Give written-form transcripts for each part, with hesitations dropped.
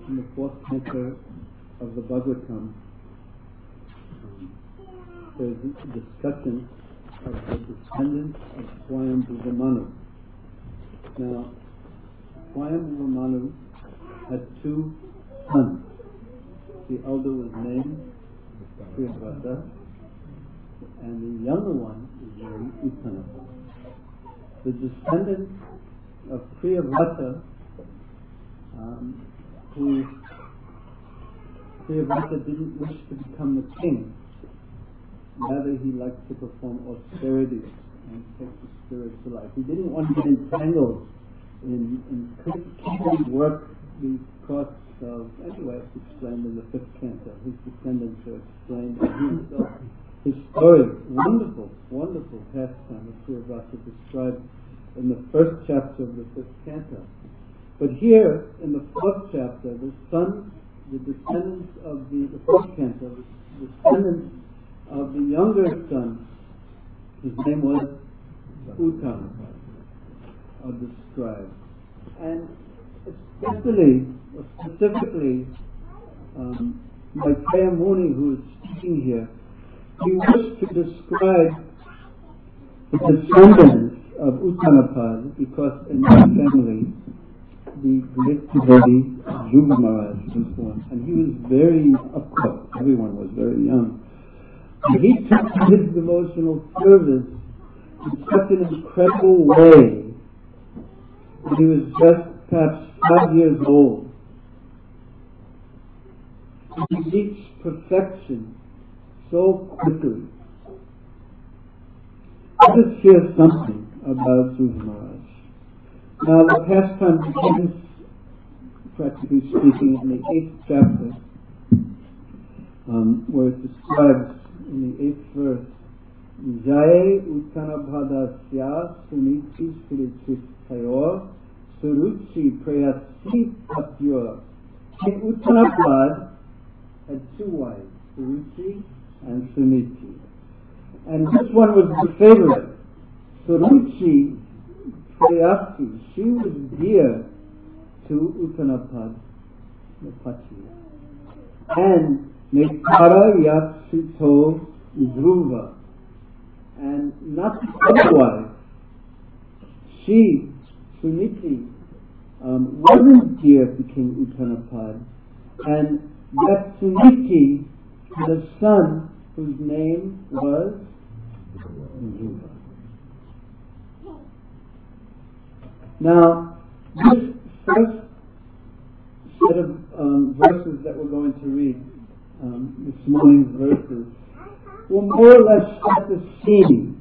in the fourth canto of the Bhagavatam, there's a discussion of the descendants of Swayambhuva Manu. Now, Swayambhuva Manu had two sons. The elder was named Priyavrata, and the younger one is named Uttanapad. The descendants of Priyavrata, who Priyavrata didn't wish to become the king. Rather, he liked to perform austerities and take the spiritual life. He didn't want to get entangled in kingly work because of, anyway, it's explained in the fifth canto. His descendants are explained in himself. His story, wonderful pastime of Priyavrata described in the first chapter of the fifth canto. But here, in the fourth chapter, the descendants of the fourth canto, the descendants of the younger son, his name was Uttanapad, are described. And specifically, Maitreya Muni, who is speaking here, he wished to describe the descendants of Uttanapad because in that family the great devotee Dhruva Maharaj was born, and he was very, of course, everyone was very young. But he took his devotional service in such an incredible way that he was just perhaps 5 years old. He reached perfection so quickly. Let us hear something about Dhruva Maharaj. Now the pastime begins, practically speaking, in the 8th chapter, where it describes in the 8th verse, Jai Uttanapādasya Suniti Surichitayor Suruchi Prayasi Patyor. King Uttanapad had two wives, Suruchi and Suniti. And this one was the favorite. Suruchi Prayasi, she was dear to Uttanapad, the Pati. And Nekara Yatsito Dhruva. And not otherwise. She, Suniti, wasn't dear to King Uttanapad. And that Suniti had a son whose name was Dhruva. Now, this first set of verses that we're going to read, this morning's verses, will more or less set the scene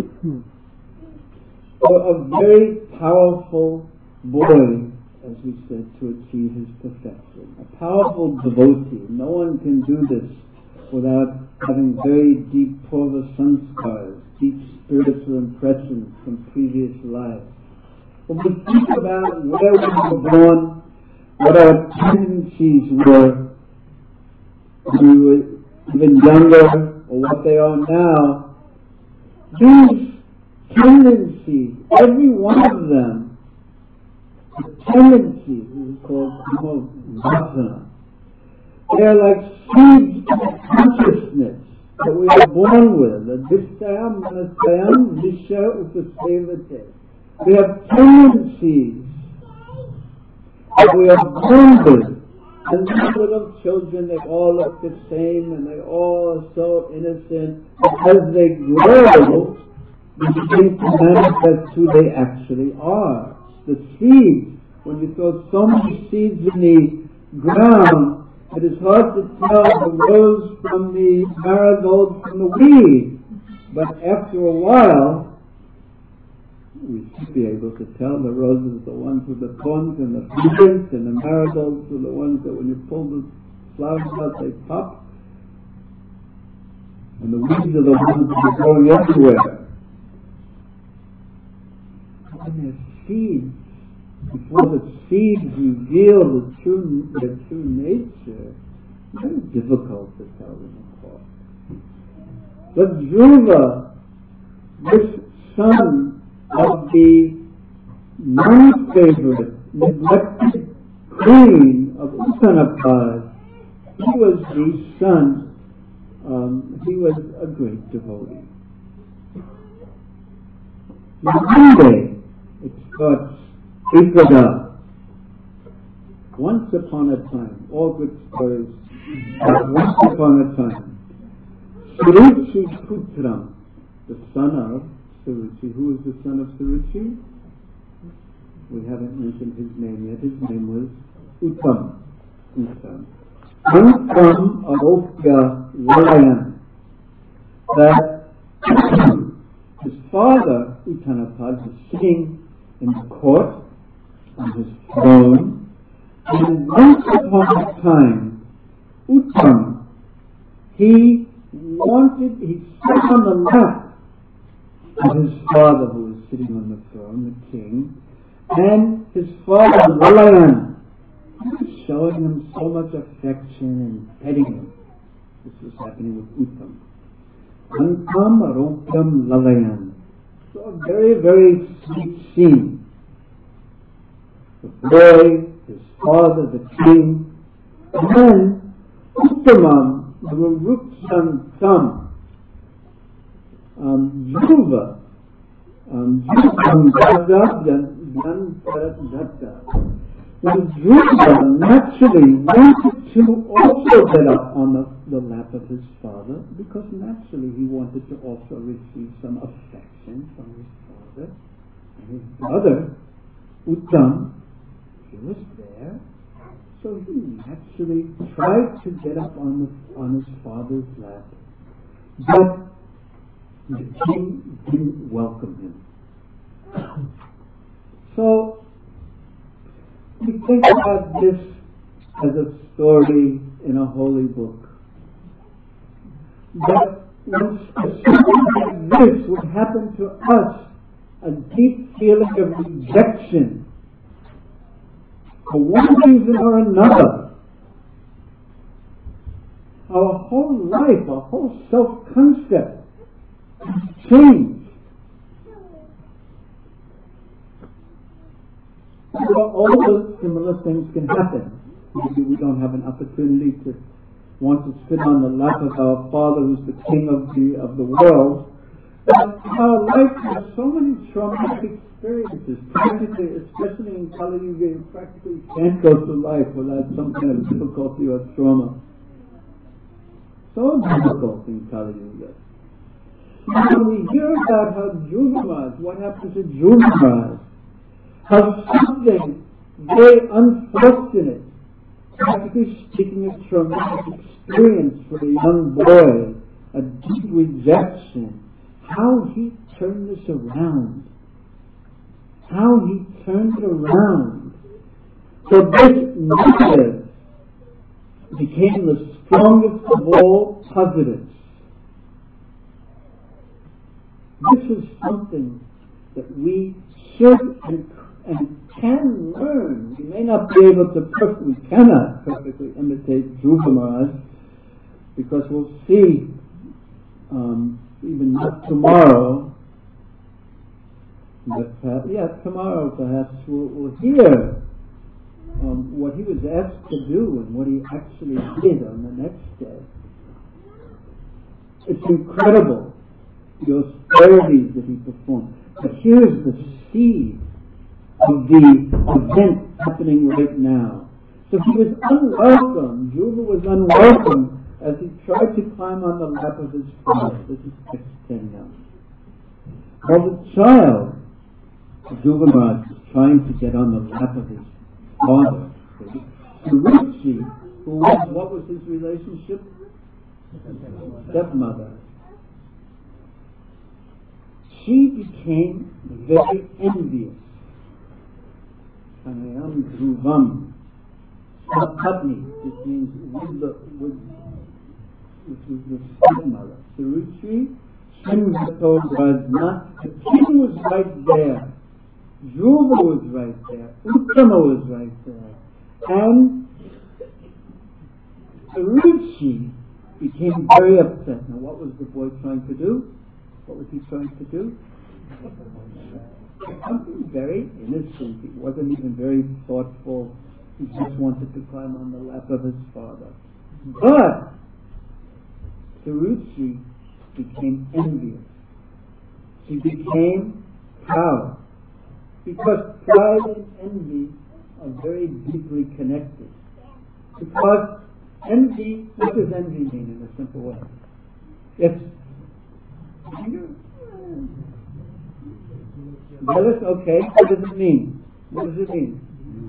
for a very powerful boy, as we said, to achieve his perfection. A powerful devotee. No one can do this without having very deep purva sanskars, deep spiritual impressions from previous lives. When we think about where we were born, what our tendencies were when we were even younger, or what they are now, these tendencies, every one of them, the tendencies is called vasana. They are like seeds of consciousness that we are born with. Adhisthayam manasayam visha upasevate. We have tendencies that we are born with. And these little children, they all look the same and they all are so innocent. But as they grow, they begin to manifest who they actually are. The seeds, when you throw so many seeds in the ground, it is hard to tell the rose from the marigold from the weed. But after a while, we should be able to tell the roses are the ones with the thorns and the fragrance, and the marigolds are the ones that when you pull the flowers out they pop, and the weeds are the ones that are growing everywhere. When there's seeds, before the seeds reveal their true nature, it's very difficult to tell them apart. But Dhruva, this son of the non-favorite, neglected queen of Uttanapad, he was the son, he was a great devotee. Now one day, it starts Ekada. Once upon a time, all good stories, but once upon a time, Suruchi Putram, the son of Suruchi. Who is the son of Suruchi? We haven't mentioned his name yet. His name was Uttam. From Arofya Valayan. That his father, Uttanapad, was sitting in the court on his throne, and once upon a time, Uttam, he sat on the lap of his father who was sitting on the throne, the king, and his father, Valayan, was showing him so much affection and petting him. This was happening with Uttam. Antam Aropyam Lalayan. So a very, very sweet scene. The boy, his father, the king, and then Uttamam, the Rurukshan Tam, Dhruva, when Dhruva naturally wanted to also get up on the lap of his father, because naturally he wanted to also receive some affection from his father and his brother, Uttam. He was there, so he naturally tried to get up on his father's lap, but the king didn't welcome him. So we think about this as a story in a holy book. But when something like this would happen to us, a deep feeling of rejection, for one reason or another, our whole life, our whole self-concept has changed. Well, all those similar things can happen. Maybe we don't have an opportunity to want to sit on the lap of our Father who's the King of the world. But our life has so many traumatic experiences. Practically, especially in Kali Yuga, you practically can't go through life without some kind of difficulty or trauma. So difficult in Kali Yuga. When we hear about how Dhruva Maharaj, what happened to Dhruva Maharaj, how something very unfortunate, practically speaking, a traumatic experience for a young boy, a deep rejection, how he turned this around. How he turned it around. So this negative became the strongest of all positives. This is something that we should and can learn. We may not be able to we cannot perfectly imitate Dhruva Maharaj, because we'll see, even not tomorrow, but tomorrow perhaps we'll hear what he was asked to do and what he actually did on the next day. It's incredible, the austerities that he performed. But here's the seed of the event happening right now. So he was unwelcome. Dhruva was unwelcome as he tried to climb on the lap of his father. This is text 10 now. While the child, Dhruva Maharaj, was trying to get on the lap of his father, Suruchi, what was his relationship? Stepmother. She became very envious. Kanayam Dhruvam. Sapatni, which means which was the stepmother. Suruchi, Shimvato Rajna, the king was right there. Dhruva was right there. Uttama was right there. And Suruchi became very upset. Now what was the boy trying to do? What was he trying to do? Something very innocent. He wasn't even very thoughtful. He just wanted to climb on the lap of his father. But Taruchi became envious. She became proud. Because pride and envy are very deeply connected. Because envy, what does envy mean in a simple way? It's jealous, okay. What does it mean? What does it mean?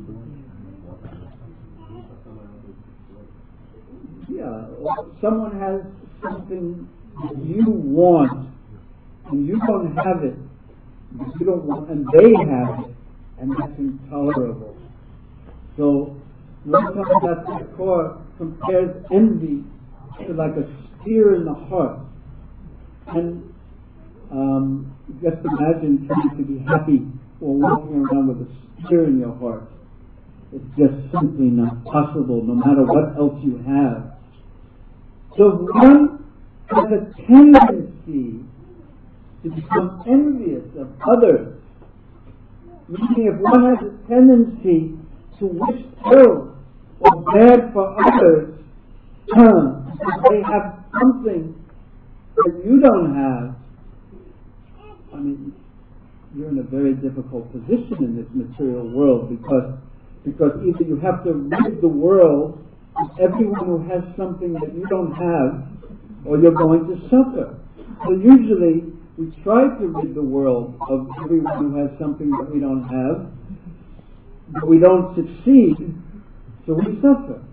Yeah, someone has something that you want, and you don't have it, but you don't want, and they have it, and that's intolerable. So, Lord Thakur compares envy to like a spear in the heart. And just imagine trying to be happy or walking around with a spear in your heart. It's just simply not possible, no matter what else you have. So one has a tendency to become envious of others. Meaning if one has a tendency to wish ill or bad for others, because they have something that you don't have, I mean, you're in a very difficult position in this material world because either you have to rid the world of everyone who has something that you don't have, or you're going to suffer. So usually we try to rid the world of everyone who has something that we don't have, but we don't succeed, so we suffer.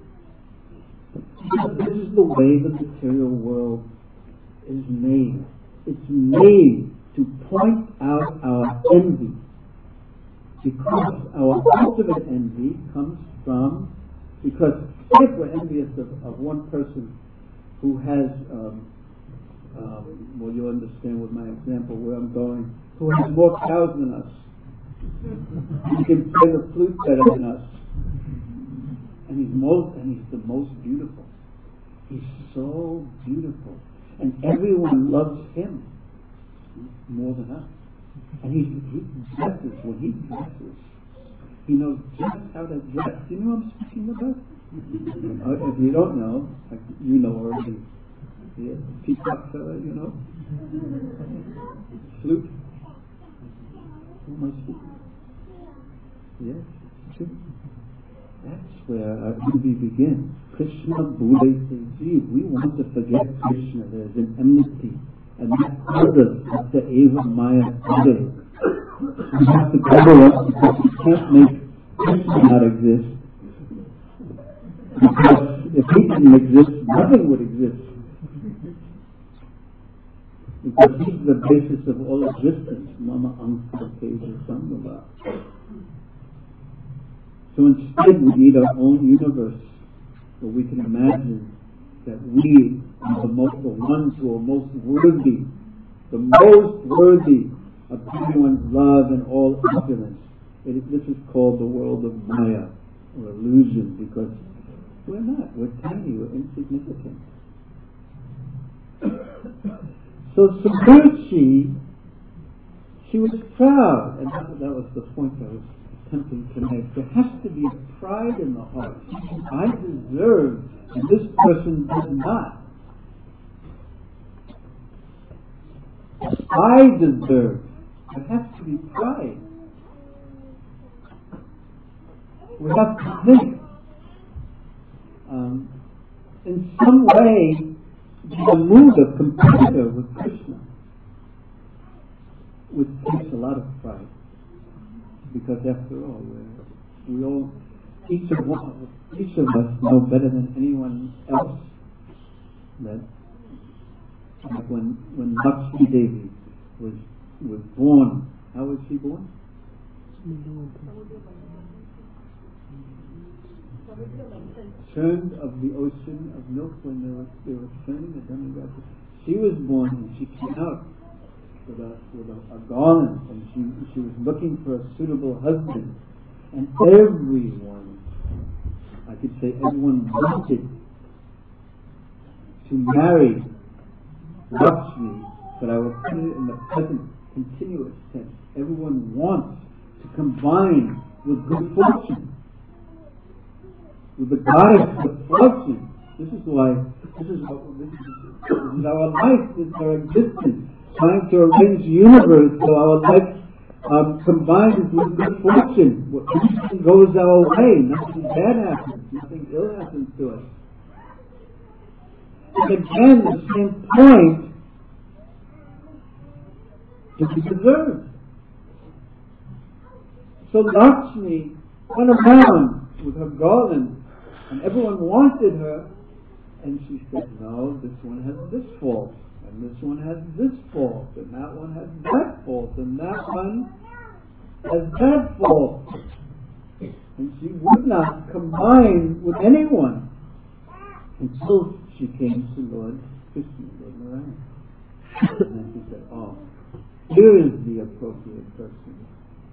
This is the way the material world is made. It's made to point out our envy, because our ultimate envy comes from, because if we're envious of one person who has, well, you'll understand with my example where I'm going, who has more cows than us. He can play the flute better than us. And he's the most beautiful. He's so beautiful. And everyone loves him more than us. And he dresses, when he dresses, he knows just how to dress. Do you know what I'm speaking about? If you don't know, you know already. Yeah, peacock fella, you know? Flute. Who am I speaking? Yes, true. That's where our envy begins. Krishna Bhule Saji. We want to forget Krishna. There's an enmity. And that causes Satya Eva Maya Ade. We have to cover up because we can't make Krishna not exist. Because if he didn't exist, nothing would exist. Because he's the basis of all existence. Mama Ankha Teja Sambhava. So instead we need our own universe where we can imagine that we are the ones who are most worthy of everyone's love and all opulence. This is called the world of Maya, or illusion, because we're not. We're tiny. We're insignificant. So Subhuti, she was proud, and that was the point I was attempting to make. There has to be a pride in the heart. I deserve, and this person does not. I deserve. There has to be pride. We have to think in some way the mood of competitor with Krishna, which takes a lot of pride, because after all, each of us know better than anyone else that, like when Lakshmi Devi was born, how was she born? Churned of the ocean of milk when they were churning the demigod. She was born and she came out with a garland, and she was looking for a suitable husband, and everyone wanted to marry Lakshmi, but I will put it in the present continuous tense. Everyone wants to combine with good fortune. with the goddess of fortune. This is our life, this is our existence, trying to arrange the universe so our life combines with good fortune. Everything goes our way, nothing bad happens, nothing ill happens to us. And again, the same point to be deserved. So Lakshmi went around with her garland, and everyone wanted her, and she said, no, this one has this fault, and this one has this fault, and that one has that fault, and that one has that fault. And she would not combine with anyone until she came to Lord Krishna, Lord Narayana. And then she said, oh, here is the appropriate person.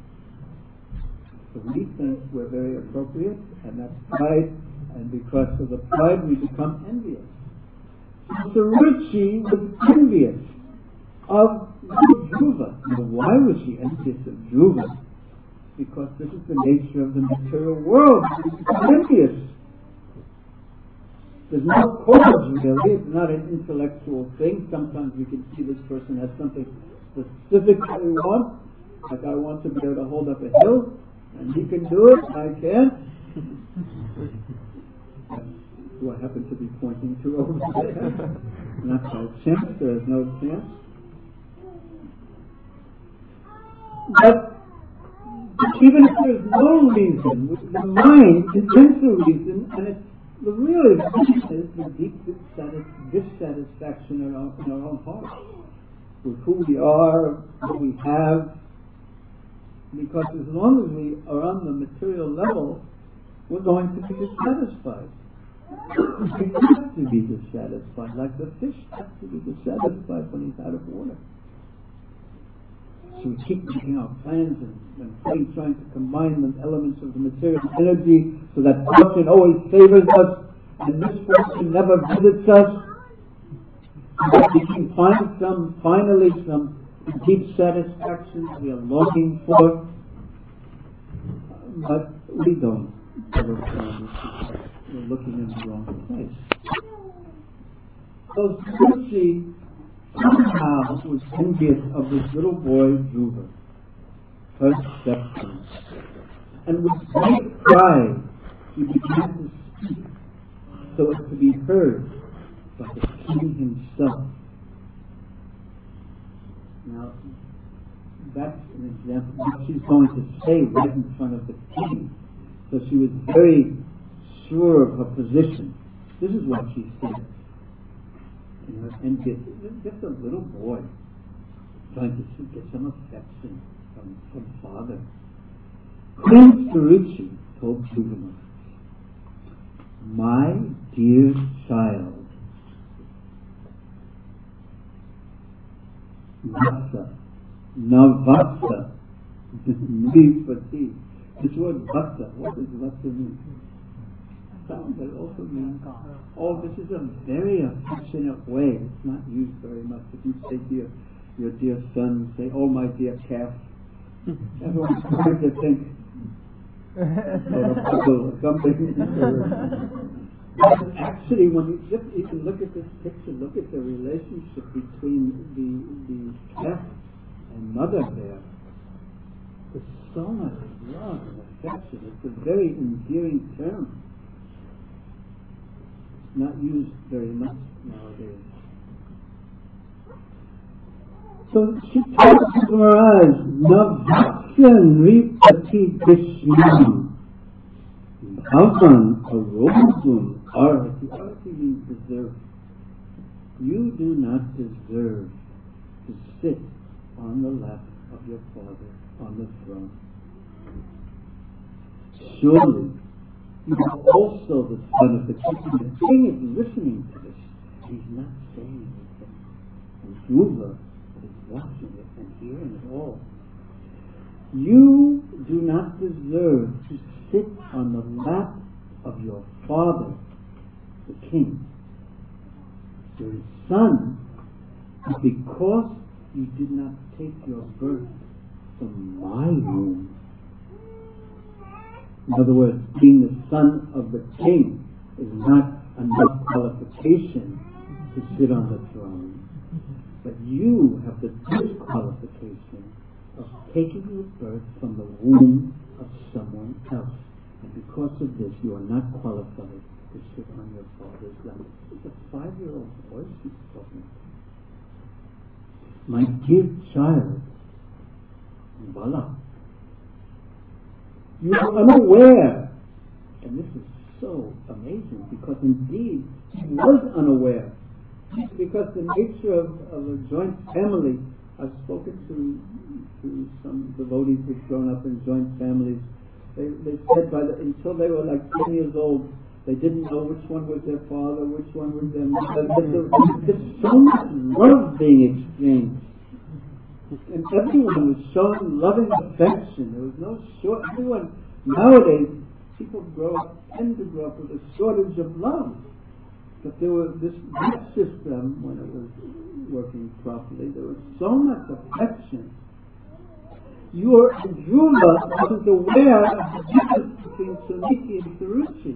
So we think we're very appropriate, and that's pride, and because of the pride we become envious. So Ruchi was envious of Dhruva. Now, why was she envious of Dhruva? Because this is the nature of the material world. She's envious. There's no cause really, it's not an intellectual thing. Sometimes we can see this person has something specific that we want, like I want to be able to hold up a hill, and he can do it, I can't. Who I happen to be pointing to over there. Not by chance, there is no chance. But even if there's no reason, the mind invents a reason, and it's the real reason is the deep dissatisfaction in our own heart with who we are, what we have. Because as long as we are on the material level, we're going to be dissatisfied. We have to be dissatisfied, like the fish has to be dissatisfied when he's out of water. So we keep making our plans and trying to combine the elements of the material energy so that fortune always favors us and misfortune never visits us. So that we can find some deep satisfaction that we are longing for. But we don't ever find it. We're looking in the wrong place. So Ruchi somehow was envious of this little boy Dhruva, her stepson. And with great pride she began to speak so as to be heard by the king himself. Now, that's an example of what she's going to say right in front of the king. So she was very sure of her position. This is what she said. And just a little boy trying to get some affection from father. Queen Suruchi told Dhruva, my dear child, Vasa, Navasa, Nipati. This word Vasa, what does Vasa mean? But it also means, oh, this is a very affectionate way. It's not used very much. If you say to your dear son, say, oh, my dear calf, everyone's going to think, or a puzzle or something. But actually, when you just even look at this picture, look at the relationship between the calf and mother there. There's so much love and affection. It's a very endearing term. Not used very much nowadays. So she told Maharaj, Navasyan Ripati Krishnam Bhavan Arobhum Arhati. Arhati means deserve. You do not deserve to sit on the lap of your father on the throne. Surely you are also the son of the king. The king is listening to this. He's not saying anything. And Dhruva is watching it and hearing it all. You do not deserve to sit on the lap of your father, the king, your son, because you did not take your birth from my womb. In other words, being the son of the king is not enough qualification to sit on the throne. But you have the disqualification of taking your birth from the womb of someone else. And because of this, you are not qualified to sit on your father's lap. It's a 5-year-old boy she's talking to. My dear child, Bala, you are unaware. And this is so amazing because indeed he was unaware. Because the nature of a joint family, I've spoken to some devotees who've grown up in joint families. They said until they were like 10 years old, they didn't know which one was their father, which one was their mother. There's so much love being exchanged. And everyone was showing loving affection. There was no short. Everyone, nowadays, people tend to grow up with a shortage of love. But there was that system, when it was working properly, there was so much affection. Your Dhruva wasn't aware of the difference between Suniti and Suruchi.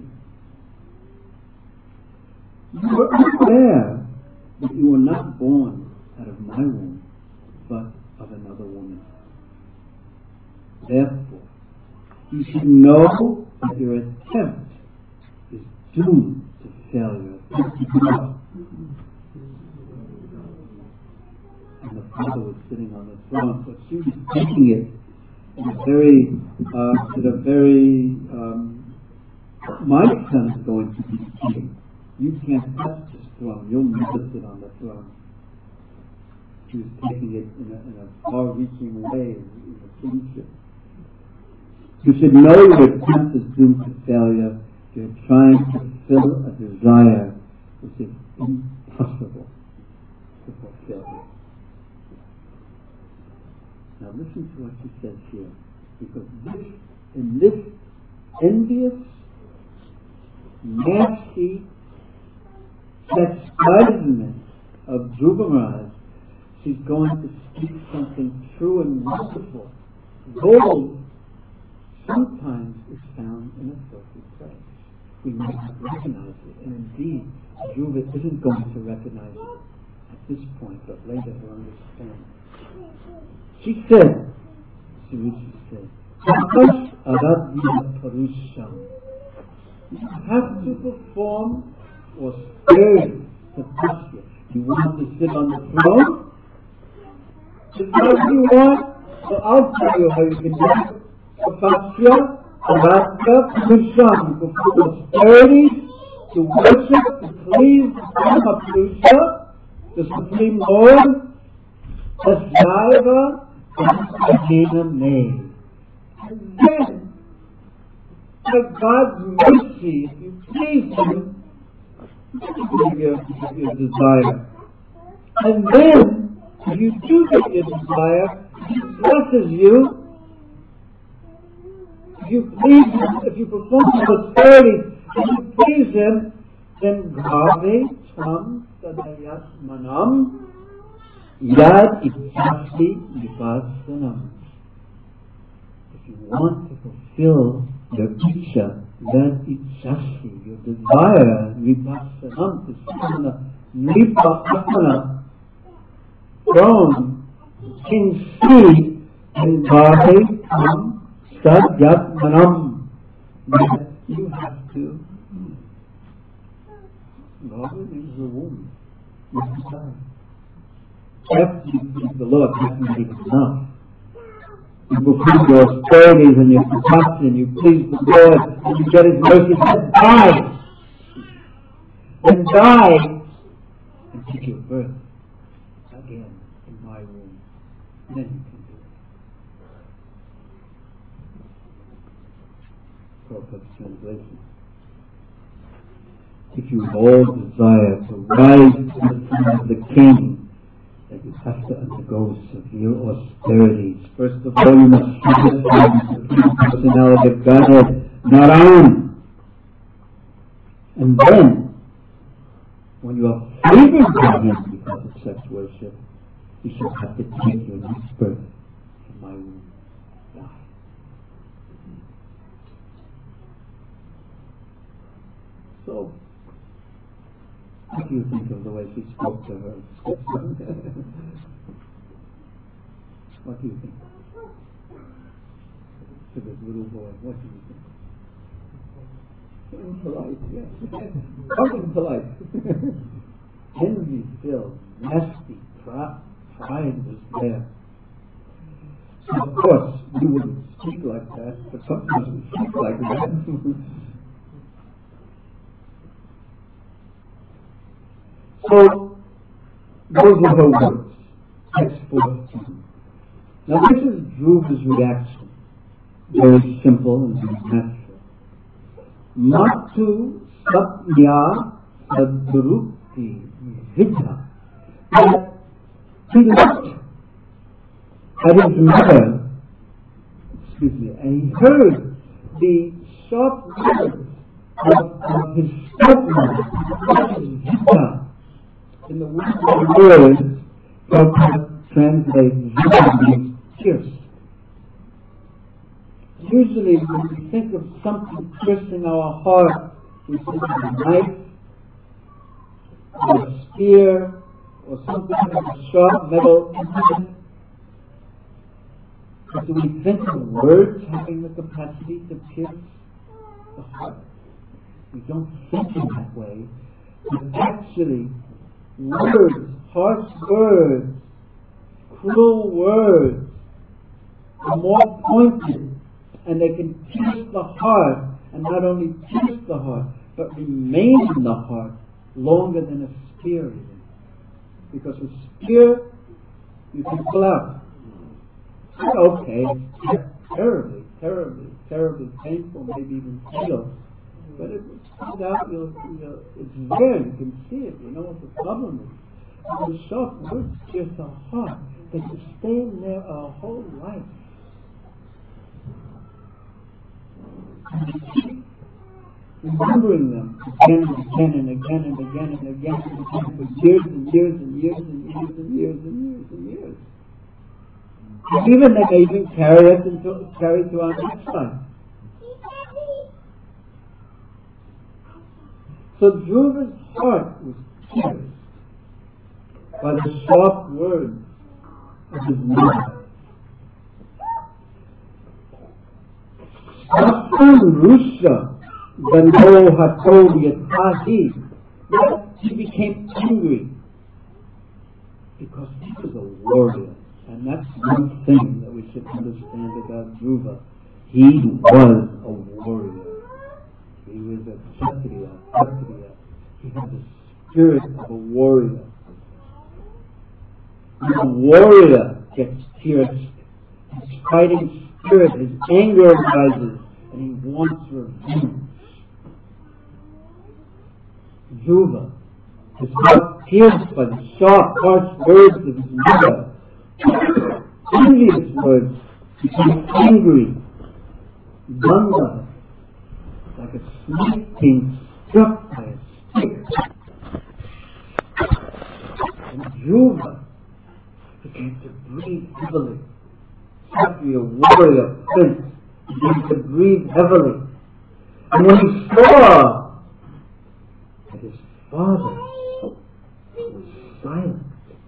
You were unaware that you were not born out of my womb, but of another woman. Therefore, you should know that your attempt is doomed to failure. And the father was sitting on the throne, but she was taking it in a very, my son is going to be king. You can't touch this throne. You'll never sit on the throne. She was taking it in a far-reaching way in the kingship. You should know your attempt is doomed to failure. You're trying to fulfill a desire which is impossible to fulfill. Now listen to what she says here, because in this envious, nasty chastisement of Dhruva Maharaj, she's going to speak something true and wonderful. Gold sometimes is found in a filthy place. We might not recognize it, and indeed, Dhruva isn't going to recognize it at this point, but later he'll understand. She said, Suruchi said, Tapas aradhya parusham. You have to perform austerities, tapasya. You want to sit on the throne? Is that what you want? So I'll tell you how you can do it. Tapasya aradhya parusham. Perform austerities to worship, to please the Brahma Purusha, the Supreme Lord, Tasjaiva Ajena made. And then, by God's mercy, if you please Him, you get your desire. And then, if you do get your desire, He blesses you. If you please Him, if you perform the austerities, if you please Him, then Bhave Tvam Sadayat Manam Yad Ichasi Vipassanam. If you want to fulfill your Icha, Yad Ichasi, your desire, Vipassanam, to sit on the Nipasana throne, king's seat, and Bhave Tvam Sadayat Manam, that you have to. God is the womb. It's the child. After you please the Lord, that's not even enough. You perform your austerities and your compassion, and you please the Lord, and you get His mercy, then die! Then die! And take your birth again in my womb. Then you can do it. Prabhupada's translation. If you all desire to rise to the throne of the king, then you have to undergo severe austerities. First of all, you must satisfy the Supreme Personality of Godhead, Narayan. And then, when you are favored by Him because of such worship, you shall have to take your next birth from my womb. Die. So, what do you think of the way she spoke to her stepson? What do you think? To this little boy, what do you think? Impolite, yes. How impolite. Envy-filled, nasty, pride was there. So of course, you wouldn't speak like that, but sometimes we speak like that. So, those are her words. Text 14. Now this is Dhruva's reaction. Very simple and very natural. Matu Satya Sadruti Vidha. That he looked at his mother, and he heard the soft words of his stepmother, Vidha. In the words, Prabhupada translates Vidha means pierced. Usually when we think of something piercing our heart, we think of a knife, or a spear, or something like a sharp metal instrument. But do we think of words having the capacity to pierce the heart? We don't think in that way. But actually, words, harsh words, cruel words, are more pointed, and they can pierce the heart, and not only pierce the heart, but remain in the heart longer than a spear even. Because a spear, you can pull out. Okay, terribly, terribly, terribly painful, maybe even fatal. But if it's pulled out, it's there, you can see it, you know what the problem is. And the sharp words pierce our heart. They can stay in there our whole life. And we keep remembering them again and again and again and again and again and again for years and years and years and years and years and years and years. And even they may even carry us to our next life. So Dhruva's heart was pierced by the soft words of his mother. Sasam Rusha Gandho Hato Yatahi. He became angry because he was a warrior. And that's one thing that we should understand about Dhruva. He was a warrior. He was a Kshatriya. He had the spirit of a warrior. When a warrior gets pierced, his fighting spirit, his anger rises, and he wants revenge. Dhruva, his heart pierced by the sharp, harsh words of his mother, envious words, became angry. Ganga, like a snake being struck by a stick. And Dhruva began to breathe heavily. Kshatriya, warrior, prince, began to breathe heavily. And when he saw that his father was silent,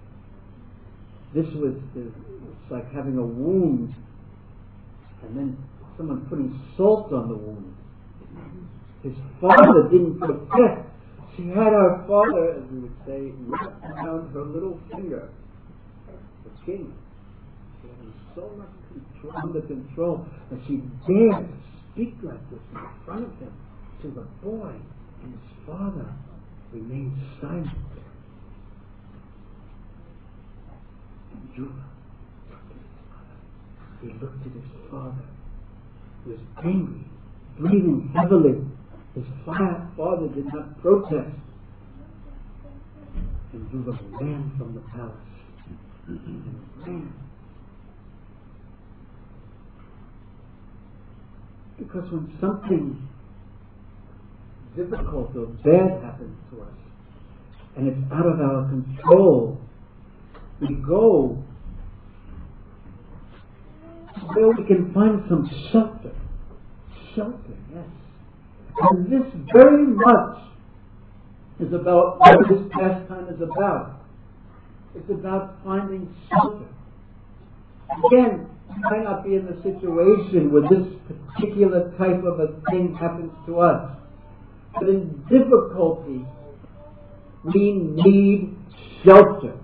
it's like having a wound and then someone putting salt on the wound. His father didn't protect. She had our father, as we would say, wrapped around her little finger. The king. She had him so much under control that she dared to speak like this in front of him to the boy, and his father remained silent. And Dhruva looked at his father. He was angry, breathing heavily. His father did not protest. And Dhruva ran from the palace. And ran. Because when something difficult or bad happens to us, and it's out of our control, we go where we can find some shelter. Shelter, yes. And this very much is about what this pastime is about. It's about finding shelter. Again, you might not be in the situation where this particular type of a thing happens to us. But in difficulty, we need shelter.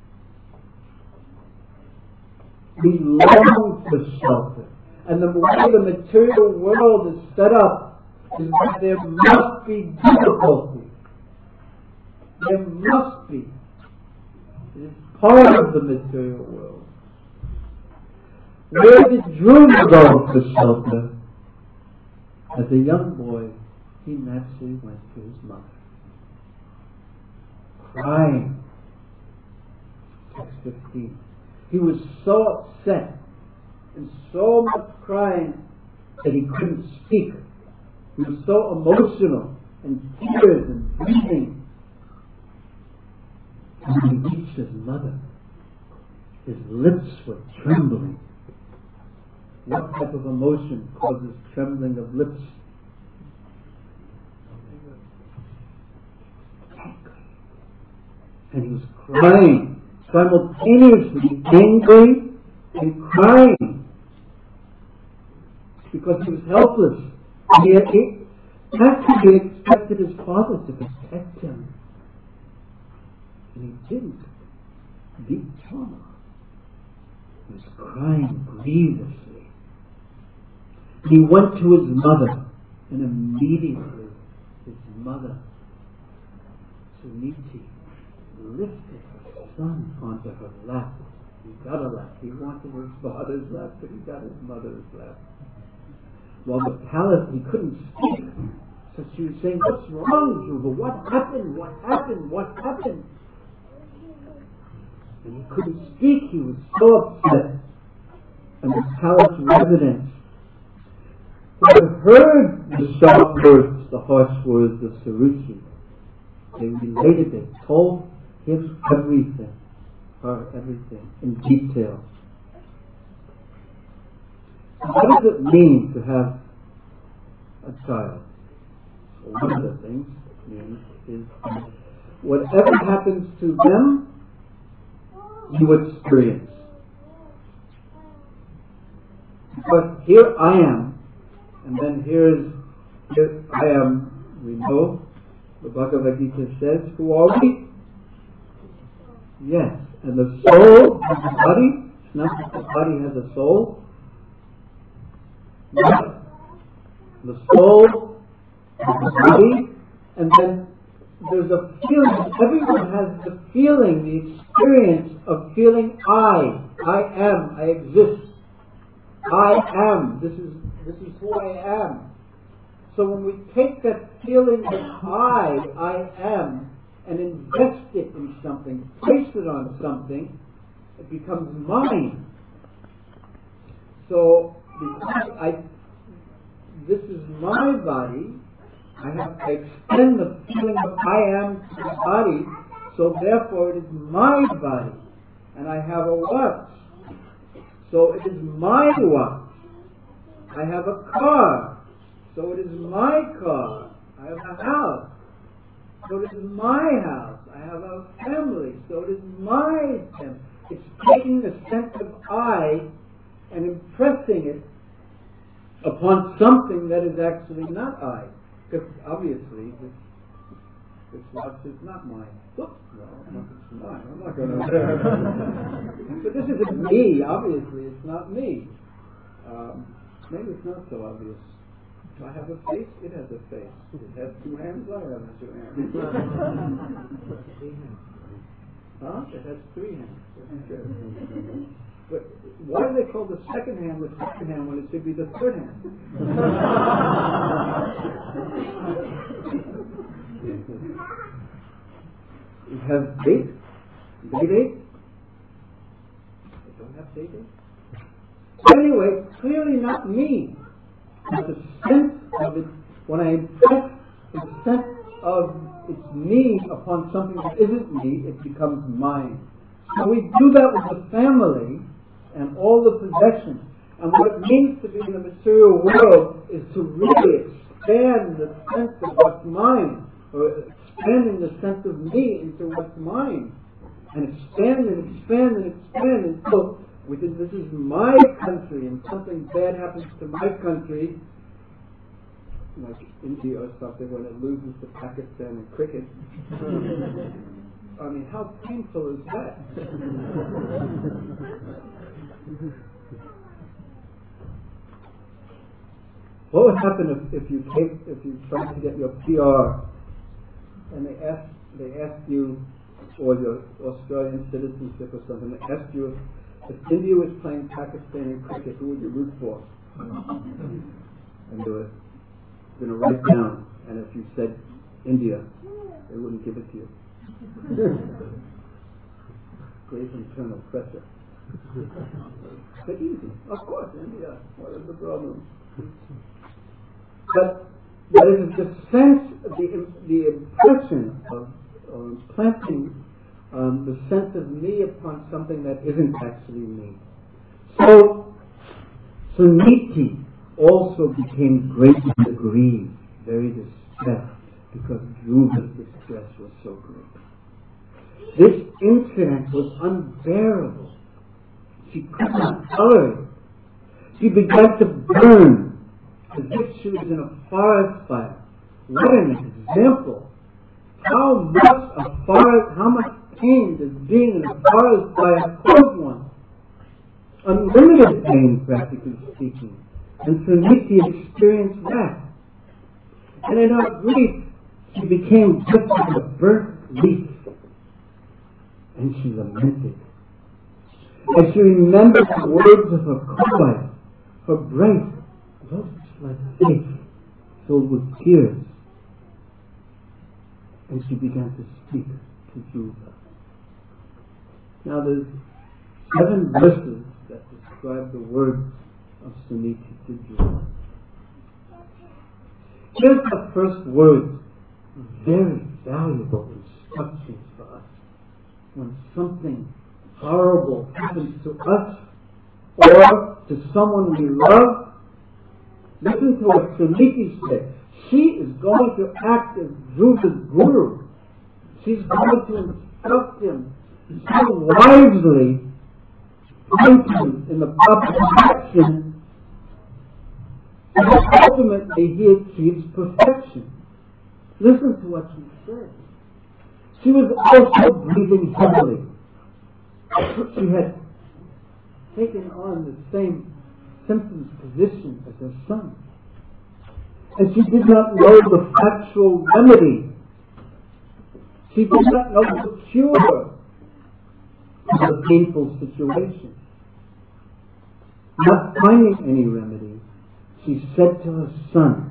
We long for shelter. And the way the material world is set up is that there must be difficulty. There must be. It is part of the material world. Where did Drew go for shelter? As a young boy, he naturally went to his mother. Crying. Text 15. He was so upset and so much crying that he couldn't speak. He was so emotional and tears and breathing. And when he reached his mother, his lips were trembling. What type of emotion causes trembling of lips? And he was crying, simultaneously angry and crying, because he was helpless. And yet he expected his father to protect him. And he didn't. Deep trauma. He was crying grievously. He went to his mother, and immediately his mother, Suniti, lifted her son onto her lap. He got a lap. He wanted his father's lap, but he got his mother's lap. While the palace, he couldn't speak. So she was saying, "What's wrong, Juba? What happened? What happened? What happened?" And he couldn't speak. He was so upset. And the palace residents, who had heard the sharp words, the harsh words of Saruchi, they related it, told him everything, her everything, in detail. So what does it mean to have a child? Well, one of the things it means is that whatever happens to them, you experience. But here I am, and then here I am. We know the Bhagavad Gita says, who are we? Yes, and the soul has a body. It's not that the body has a soul. But the soul has a body, and then there's a feeling. Everyone has the feeling, the experience of feeling I am, I exist. I am. This is who I am. So when we take that feeling of I am, and invest it in something, place it on something, it becomes mine. So because this is my body, I extend the feeling of I am to the body, so therefore it is my body. And I have a watch. So it is my watch. I have a car. So it is my car. I have a house. So it is my house. I have a family. So it is my family. It's taking the sense of I and impressing it upon something that is actually not I. Because obviously this watch is not mine. Oops, no, it's mine. I'm not going to. But this isn't me. Obviously, it's not me. Maybe it's not so obvious. If I have a face, it has a face. It has two hands, I have two hands. Huh? It has three hands. But why do they call the second hand when it should be the third hand? It has date. They don't have date. Anyway, clearly not me. But the sense of it, when I impress the sense of it's me upon something that isn't me, it becomes mine. So we do that with the family and all the possessions. And what it means to be in the material world is to really expand the sense of what's mine. or expanding the sense of me into what's mine, and expand and expand and expand until this is my country, and something bad happens to my country, like India or something, when it loses to Pakistan in cricket. I mean, how painful is that? What would happen if you tried to get your PR and they asked you, or your Australian citizenship or something, they asked you if India was playing Pakistan in cricket, who would you root for? And they were going to write down, and if you said India, they wouldn't give it to you. Great internal pressure. But easy, of course, India. What is the problem? But it is the sense, the impression of planting the sense of me upon something that isn't actually me. So Suniti also became greatly aggrieved, very distressed, because Dhruva's distress was so great. This incident was unbearable. She could not tolerate it. She began to burn as if she was in a forest fire. What an example! How much pain does being in a forest fire cause one? Unlimited pain, practically speaking. And Suniti experienced that. And in her grief, she became just like a burnt leaf. And she lamented. As she remembered the words of her co-wife, her bright, lotus-like face filled with tears. And she began to speak to Dhruva. Now there's 7 verses that describe the words of Suniti to Dhruva. Here's the first word, very valuable instructions for us. When something horrible happens to us or to someone we love, listen to what Suniti said. She is going to act as Dhruva's guru. She's going to instruct him so wisely, point him in the proper direction, and ultimately he achieves perfection. Listen to what she said. She was also breathing heavily. She had taken on the same symptoms position as her son. And she did not know the factual remedy. She did not know the cure to the painful situation. Not finding any remedy, she said to her son,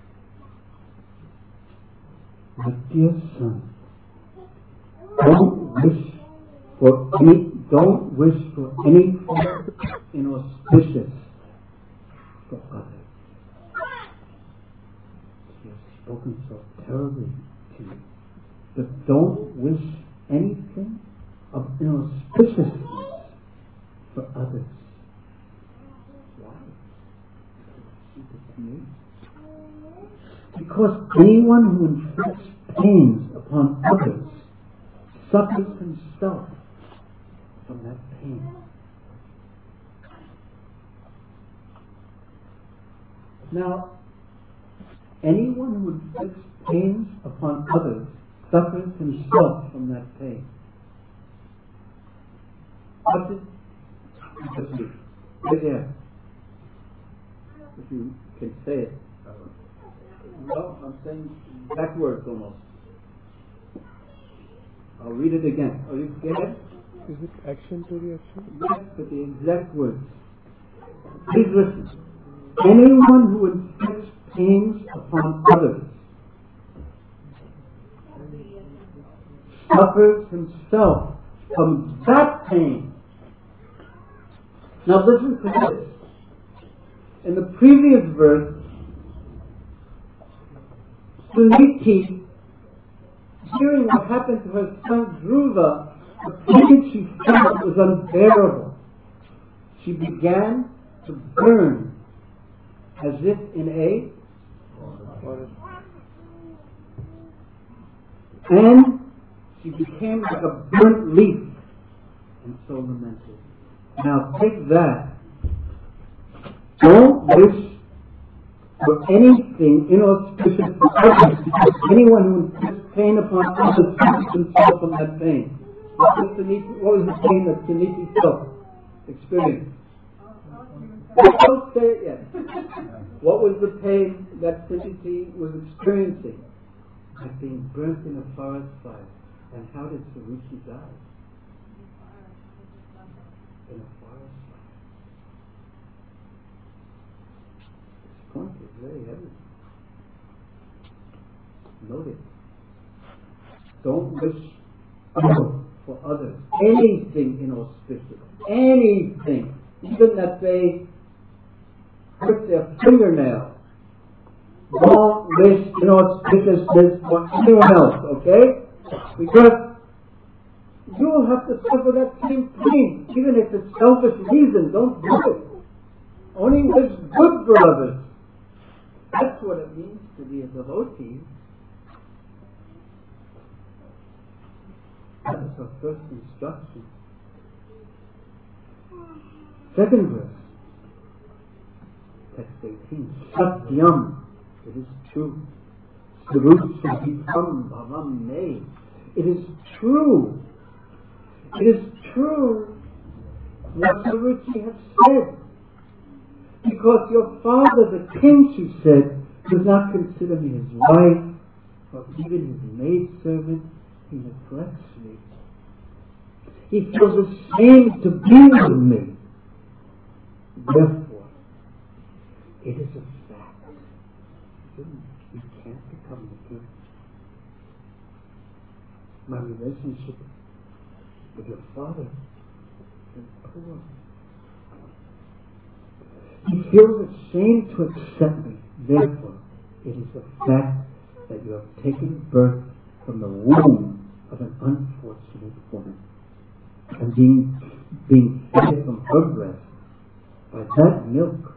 "My dear son, don't wish for anything inauspicious for others." She has spoken so terribly to you, but don't wish anything of inauspiciousness for others. Why? Because anyone who inflicts pains upon others suffers himself from that pain. Now, anyone who inflicts pains upon others suffers himself from that pain. What did right there? If you can say it. No, I'm saying backwards almost. I'll read it again. Are you scared? Is it action to reaction? Yes, but the exact words. Please listen. Anyone who inflicts pains upon others suffers himself from that pain. Now listen to this. In the previous verse, Suniti, hearing what happened to her son Dhruva, the pain she felt was unbearable. She began to burn as if in a And she became like a burnt leaf and so lamented. Now take that. Don't wish for anything inauspicious for others, because anyone who inflicts pain upon others puts himself from that pain. What was the pain that Suniti felt, experienced? Don't say it yet. What was the pain that Suniti was experiencing? Like being burnt in a forest fire. And how did Suruchi die? In a forest fire. This point is very heavy. Note it. Don't wish for others anything inauspicious. Anything. Even that they hurt their fingernail. Don't wish inauspiciousness for anyone else, okay? Because you will have to suffer that same pain, even if it's selfish reason. Don't do it. Only wish good for others. That's what it means to be a devotee. That is our first instruction. Second verse, text 18. Satyam, it is true. Surucham bhavam me. It is true. It is true what Suruchi has said. Because your father, the king, she said, does not consider me his wife, or even his maidservant. He neglects me. He feels ashamed to be with me. Therefore, it is a fact. You can't become the king. My relationship with your father is poor. He feels ashamed to accept me. Therefore, it is a fact that you have taken birth from the womb of an unfortunate woman, and being fed from her breast by that milk,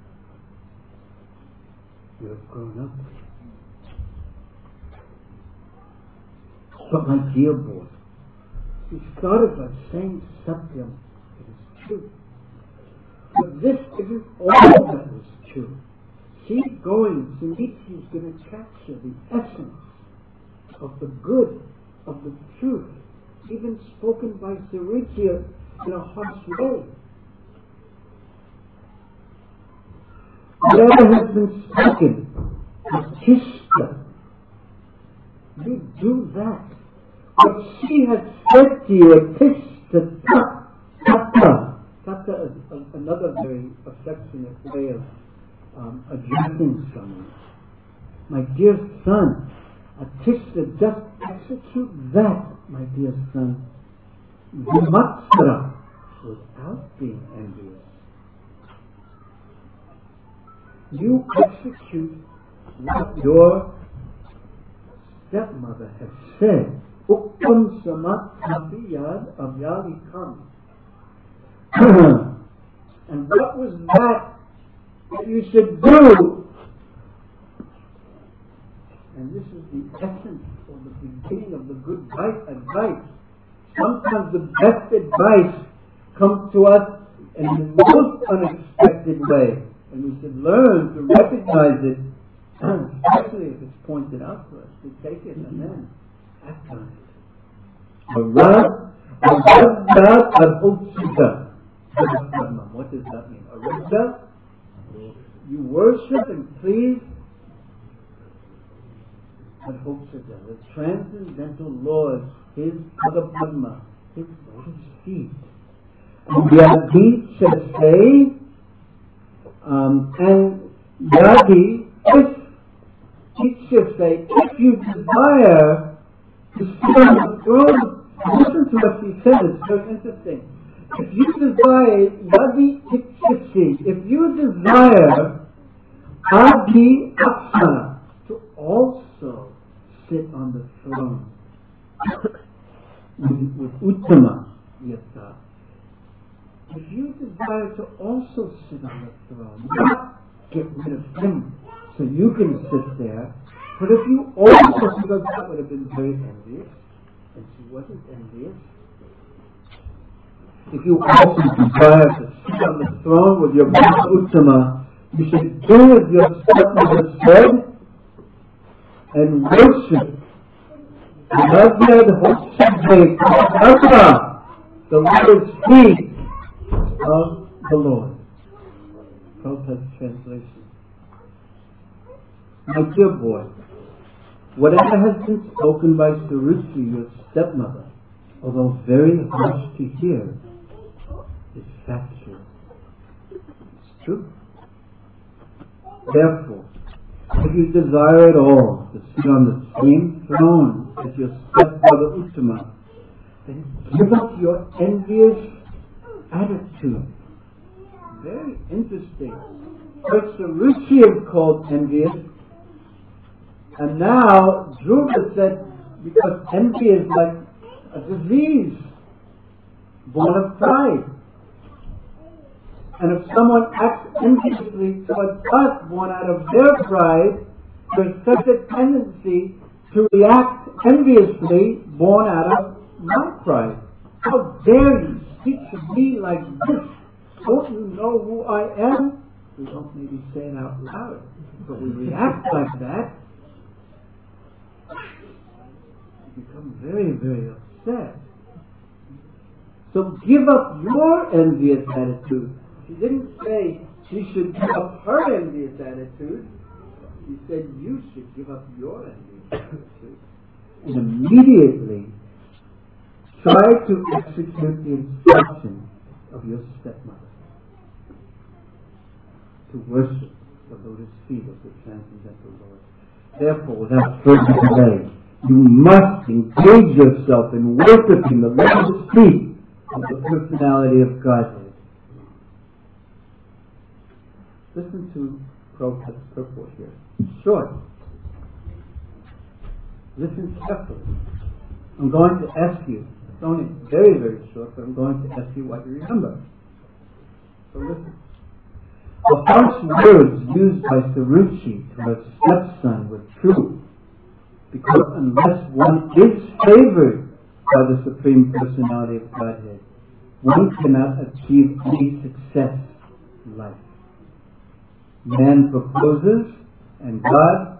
you have grown up. But my dear boy, he started by saying Satyam, it is true. But this isn't all that was true. Keep going. Suniti is going to capture the essence of the good, of the truth, even spoken by Suruchi in a harsh way. Whatever has been spoken, Atishta, you do that. What she has said to you, Atishta, Tata is another very affectionate way of addressing someone. My dear son, Atishta, just execute that, my dear son. Vimatsara, without being envious. You execute what your stepmother has said. Uktam samat tapiyad avyalikam. And what was that you should do? And this is the essence or the beginning of the good advice. Sometimes the best advice comes to us in the most unexpected way. And we should learn to recognize it, especially if it's pointed out to us, to take it and then act on it. What does that mean? Aradha, you worship and please Adhokshita, the transcendental Lord, his Padma, his lotus feet. And Yadi should say, and Yadi, it should say, if you desire to sit on the throne, listen to what she said, it's very interesting. If you desire, Yadi Tikshiti, if you desire Adi Aksana, to also sit on the throne with Uttama Yata. If you desire to also sit on the throne, not get rid of him so you can sit there, But if you also, because that would have been very envious, and she wasn't envious, if you also desire to sit on the throne with your brother Uttama, you should do as your stepmother said and worship. The lotus feet of the Lord. Prabhupada's translation. My dear boy, whatever has been spoken by Suruchi, your stepmother, although very harsh to hear, is factual. It's true. Therefore, if you desire at all to sit on the same throne as your stepbrother Uttama, then give up your envious attitude. Very interesting. First Suruchi is called envious, and now Dhruva said, because envy is like a disease born of pride. And if someone acts enviously towards us born out of their pride, there's such a tendency to react enviously born out of my pride. How dare you speak to me like this? Don't you know who I am? We don't maybe say it out loud, but we react like that. We become very, very upset. So give up your envious attitude. She didn't say she should give up her envious attitude. She said you should give up your envious attitude. And immediately try to execute the instruction of your stepmother to worship the lotus feet of the Transcendental Lord. Therefore, without further delay, you must engage yourself in worshiping the lotus feet of the personality of Godhead. Listen to Prabhupada's purport here. Short. Listen carefully. I'm going to ask you, it's only very, very short, but I'm going to ask you what you remember. So listen. The harsh words used by Suruchi to her stepson were true, because unless one is favored by the Supreme Personality of Godhead, one cannot achieve any success in life. Man proposes, and God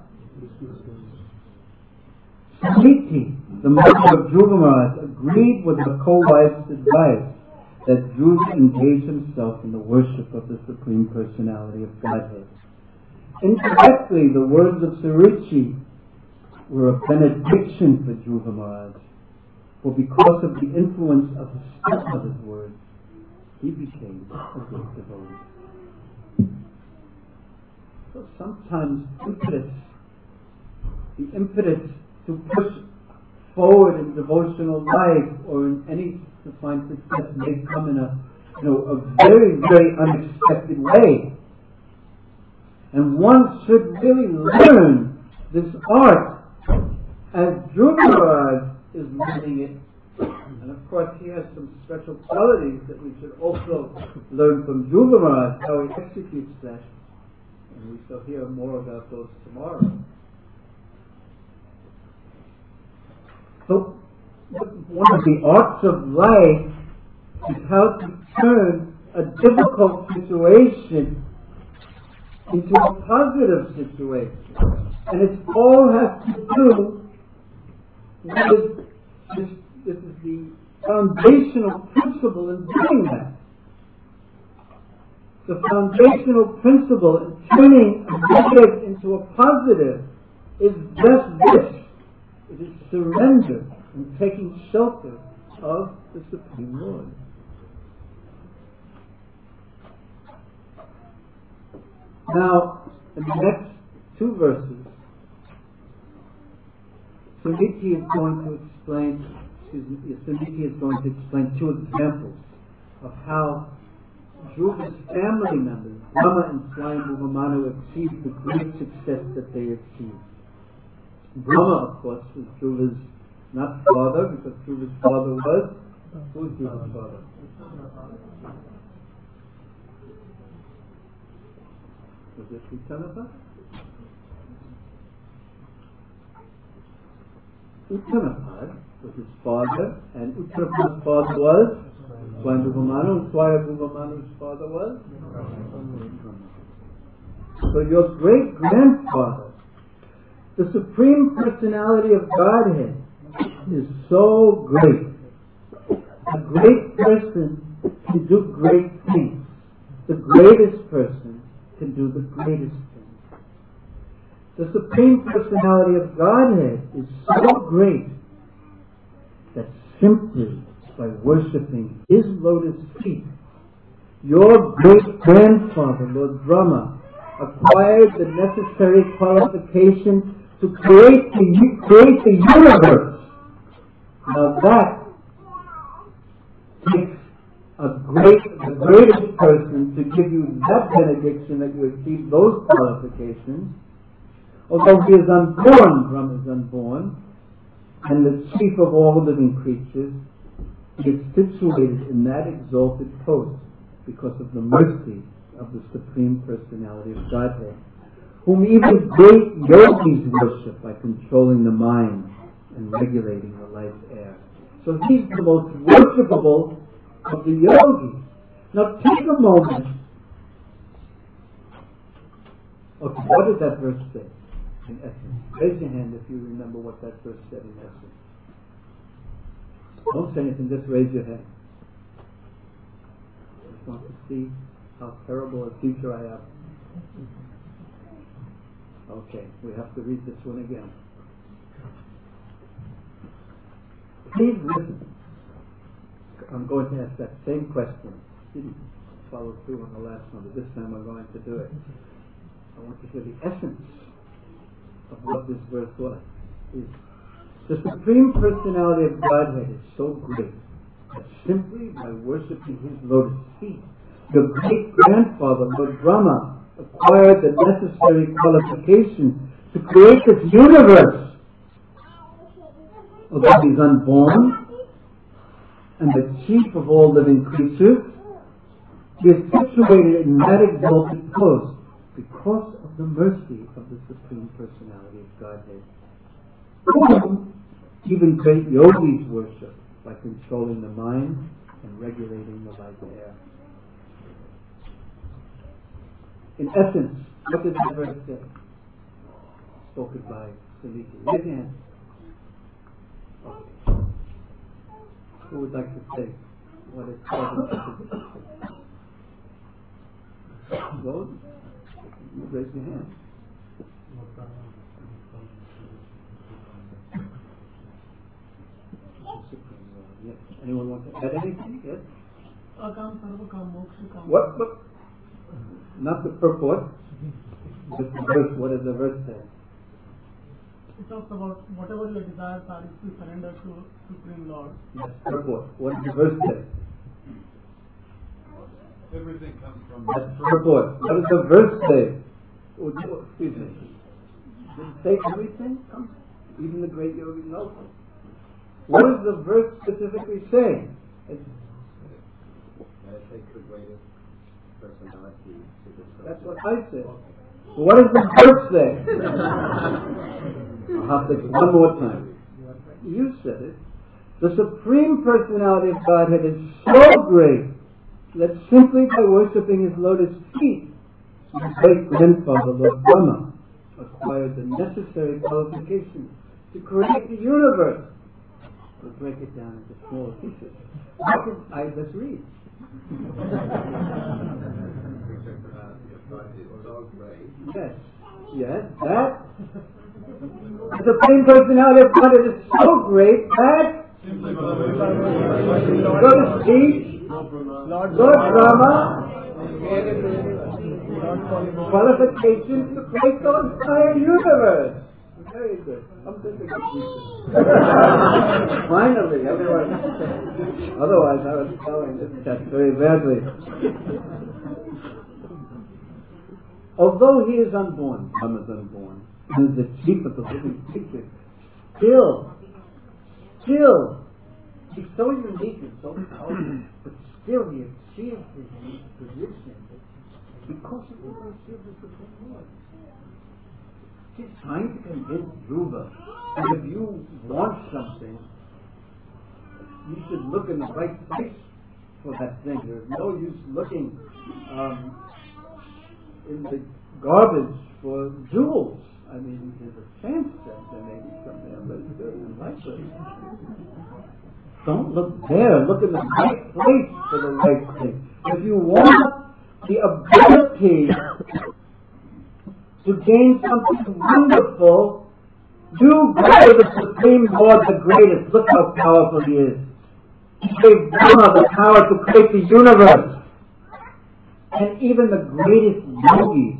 Samiti, the mother of Dhruva Maharaj, agreed with her co-wife's advice that Dhruva engage himself in the worship of the Supreme Personality of Godhead. Indirectly, the words of Suruchi were a benediction for Dhruva Maharaj, for because of the influence of his stepmother's words, he became a great devotee. So sometimes the impetus to push forward in devotional life or in any to find success may come in a very, very unexpected way. And one should really learn this art as Dhruva Maharaj is learning it. And of course he has some special qualities that we should also learn from Dhruva Maharaj, how he executes that. And we shall hear more about those tomorrow. So, one of the arts of life is how to turn a difficult situation into a positive situation. And it all has to do with this is the foundational principle in doing that. The foundational principle in turning a negative into a positive is just this. It is surrender and taking shelter of the Supreme Lord. Now, in the next two verses, Samiti is going to explain two examples of how Dhruva's family members, Brahma and Swayambhuva Manu, achieved the great success that they achieved. Brahma, of course, was Dhruva's not father, because Dhruva's father was... Who was Dhruva's father? Was it Prithanava? Uttanapad was his father, and Uttarapad's father was Swayambhuva, Swayambhuva's father was Brahma. So your great-grandfather, the Supreme Personality of Godhead, is so great. A great person can do great things. The greatest person can do the greatest things. The Supreme Personality of Godhead is so great that simply by worshipping His lotus feet, your great-grandfather, Lord Brahma, acquired the necessary qualification to create the universe. Now that takes the greatest person to give you that benediction that you achieve those qualifications. Although he is unborn, Brahma is unborn, and the chief of all living creatures, he is situated in that exalted post because of the mercy of the Supreme Personality of Godhead, whom even great yogis worship by controlling the mind and regulating the life air. So he's the most worshipable of the yogis. Now take a moment. Okay, what did that verse say in essence? Raise your hand if you remember what that verse said in essence. Don't say anything, just raise your hand. I just want to see how terrible a teacher I am. Okay, we have to read this one again. Please listen. I'm going to ask that same question. Didn't follow through on the last one, but this time we're going to do it. I want to hear the essence of what this verse was. The Supreme Personality of Godhead is so great that simply by worshipping His lotus feet, your great-grandfather, Lord Brahma, acquired the necessary qualification to create this universe. Although he's unborn and the chief of all living creatures, he is situated in that exalted post because of the mercy of the Supreme Personality of Godhead, whom even great yogis worship by controlling the mind and regulating the life air. In essence, what does the verse say? Spoken by Saliki. Raise your hand. Okay. Who would like to say what it says? Those? Raise your hand. Yes. Anyone want to add anything? Yes? What? Not the purport. Just the verse. What does the verse say? It talks about whatever your desires are, is to surrender to Supreme Lord. Yes, purport. What does the verse say? Everything comes from... That's purport. What does the verse say? Oh, excuse me. Did it say everything comes? Even the great yogi? No. What does the verse specifically say? Take the greatest personality to the... That's what I said. What does the verse say? I'll have to one more time. You said it. The Supreme Personality of Godhead is so great that simply by worshipping His lotus feet, His great-grandfather, Lord Brahma, acquired the necessary qualifications to create the universe. We'll break it down into smaller pieces. Let's read. Yes, that the Supreme Personality of God is so great that so to speak, Lord Brahma qualifications to create the entire universe. Very good. I'm thinking finally, everyone. Otherwise, I was following this test very badly. Although he is unborn, Brahma is unborn, and is the chief of the living creatures, still, he's so unique and so powerful, but still he achieves his unique position because of the mercy of the Supreme Lord. She's trying to convince Dhruva that if you want something, you should look in the right place for that thing. There's no use looking in the garbage for jewels. I mean, there's a chance that there may be some there, but it's very unlikely. Don't look there. Look in the right place for the right thing. If you want the ability to gain something wonderful, you go to the Supreme Lord, the greatest. Look how powerful He is. He gave Brahma the power to create the universe. And even the greatest yogis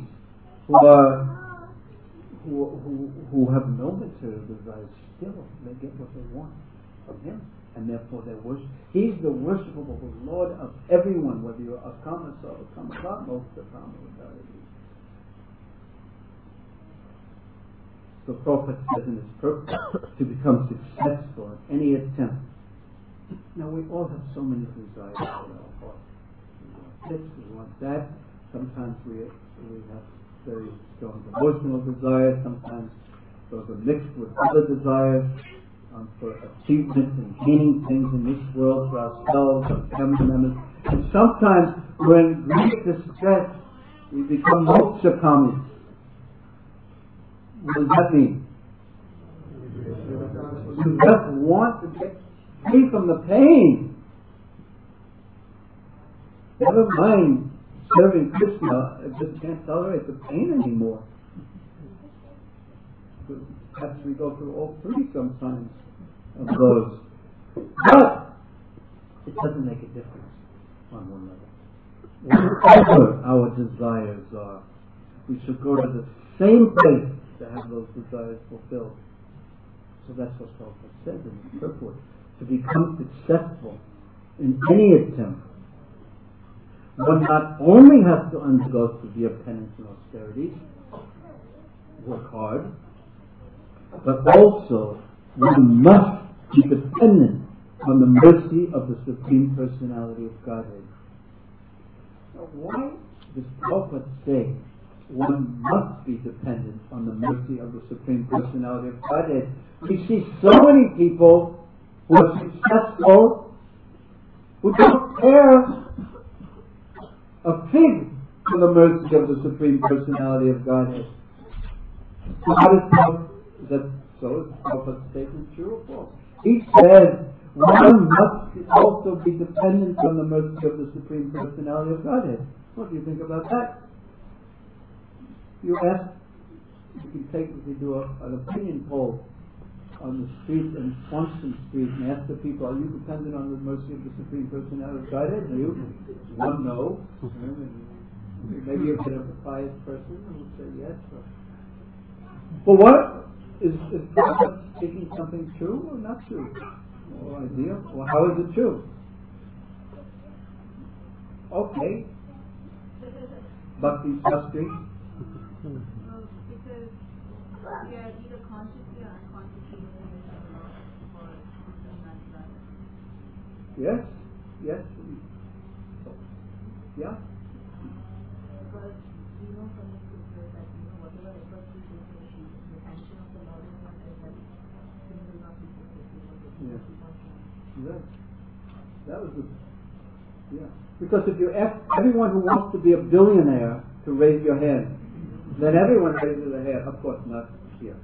who have no material desires, still they get what they want from Him. And therefore they worship. He's the worshipable Lord of everyone, whether you're a Kamasa or a Kamasa, most of the Kamasa. So Prabhupada says in his purpose to become successful in any attempt. Now we all have so many desires in our heart. We want this, we want that. Sometimes we have very strong emotional desires. Sometimes those are mixed with other desires for achievement and gaining things in this world for ourselves, our family members. And sometimes we're in great distress. We become moksha-kamis. What does that mean? You just want to get free from the pain. Never mind serving Krishna, I just can't tolerate the pain anymore. Perhaps we go through all three sometimes of those. But it doesn't make a difference on one level. Whatever our desires are, we should go to the same place to have those desires fulfilled. So that's what Prabhupada says in his purport. To become successful in any attempt, one not only has to undergo severe penance and austerities, work hard, but also one must be dependent on the mercy of the Supreme Personality of Godhead. Now, why does Prabhupada say one must be dependent on the mercy of the Supreme Personality of Godhead? We see so many people who are successful who don't care a fig for the mercy of the Supreme Personality of Godhead. So how is that so? Is Prabhupada's statement true or false? He says one must also be dependent on the mercy of the Supreme Personality of Godhead. What do you think about that? You ask, you can do an opinion poll on the street in Swanston Street and ask the people, are you dependent on the mercy of the Supreme Personality of Godhead? Do you? One no. Maybe you'll get a pious person who will say yes. Well, what? Is Prabhupada speaking something true or not true? No idea. Well, how is it true? Okay. Bhakti Shastri. Because we are either consciously or unconsciously looking at for something like that. Yes. Yes. Yeah. Because we know from the scripture that whatever effort we do to achieve, the sanction of the Lord is not there, that sin will not be fulfilled. Yeah. Yes. That was yeah. Because if you ask everyone who wants to be a billionaire to raise your hand, then everyone raises their hand. Of course, not here.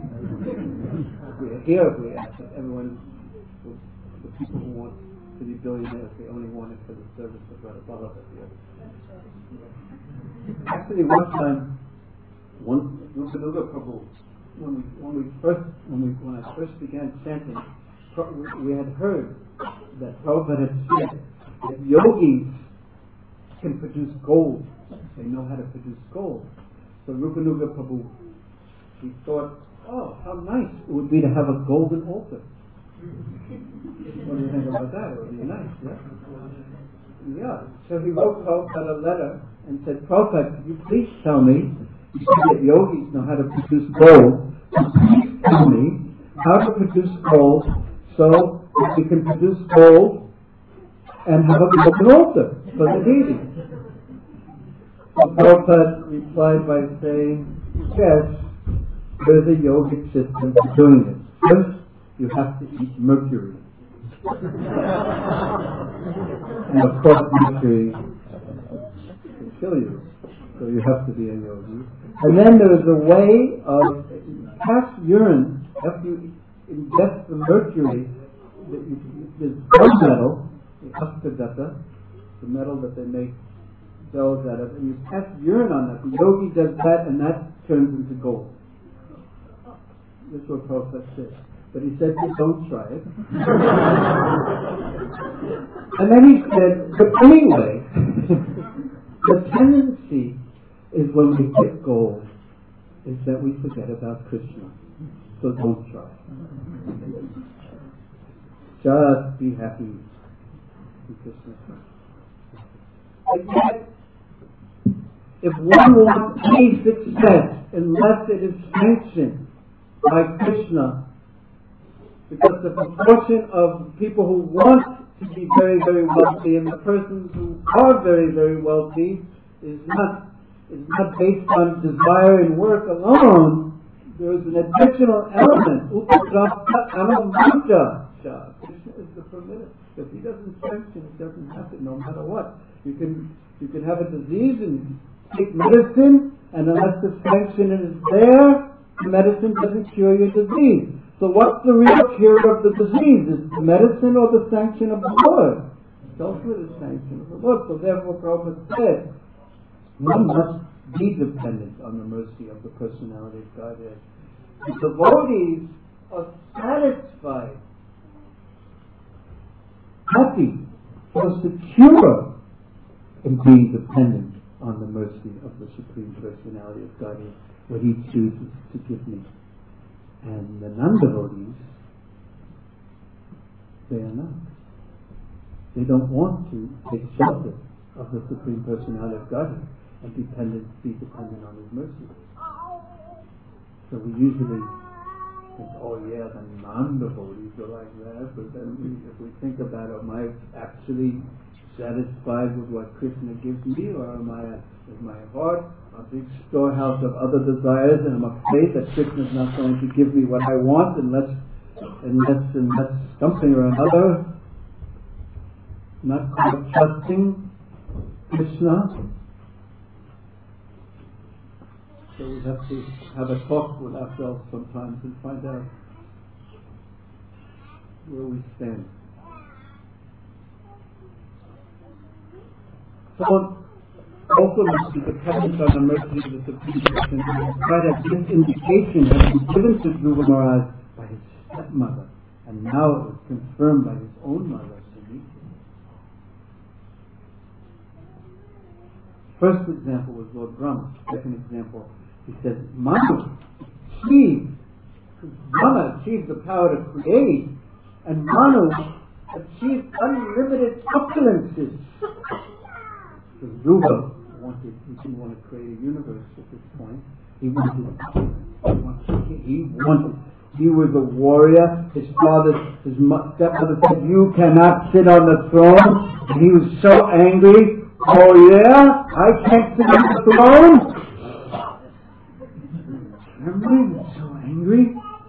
Here we ask everyone, the people who want to be billionaires, they only want it for the service of Radha Ballabha here. Actually, one time, Rupanuga Prabhu, when I first began chanting, we had heard that Prabhupada had said that yogis can produce gold. They know how to produce gold. So Rupanuga Prabhu, he thought, oh, how nice it would be to have a golden altar. What do you think about that? It would be nice, yeah? Yeah. So he wrote Prabhupada a letter and said, Prabhupada, could you please tell me, you said that yogis know how to produce gold, so please tell me how to produce gold so that we can produce gold and have a golden altar for the deity. So Prabhupada replied by saying, yes, There is a yogic system for doing it. First, you have to eat mercury. And of course, mercury will kill you. So you have to be a yogi. And then there is a way of cast urine after you ingest the mercury. There's gold metal, the aspadata, the metal that they make bells out of, and you cast urine on that. The yogi does that, and that turns into gold. This is what Prabhupada said. But he said, don't try it. And then he said, but anyway, the tendency is when we get gold, is that we forget about Krishna. So don't try. Just be happy in Krishna. And yet, if one wants any success, unless it is sanctioned by Krishna, because the proportion of people who want to be very, very wealthy and the persons who are very, very wealthy is not based on desire and work alone. There is an additional element. Krishna is the permitter. If he doesn't sanction, it doesn't happen, no matter what. You can have a disease and take medicine, and unless the sanction is there, the medicine doesn't cure your disease. So what's the real cure of the disease? Is it the medicine or the sanction of the Lord? It's also the sanction of the Lord. So therefore Prabhupada said, one must be dependent on the mercy of the personality of Godhead. The devotees are satisfied, happy, or secure in being dependent on the mercy of the Supreme Personality of Godhead, what He chooses to give me. And the non-devotees, they are not. They don't want to take shelter of the Supreme Personality of Godhead and be dependent on His mercy. So we usually think, oh yeah, the non-devotees are like that, but then if we think about it, am I actually satisfied with what Krishna gives me, or is my heart a big storehouse of other desires, and I'm afraid that Krishna is not going to give me what I want unless something or another, not quite trusting Krishna. So we have to have a talk with ourselves sometimes and find out where we stand. Someone also must be dependent on the mercy of the Supreme Personality. But as this indication has been given to Dhruva Maharaj by his stepmother, and now it was confirmed by his own mother, Sunita. First example was Lord Brahma. Second example, he said, Brahma achieved the power to create, and Manu achieved unlimited opulences. So Dhruva he didn't want to create a universe at this point. He wanted he was a warrior. His stepmother said, you cannot sit on the throne. And he was so angry. Oh yeah? I can't sit on the throne? Trembling, so angry.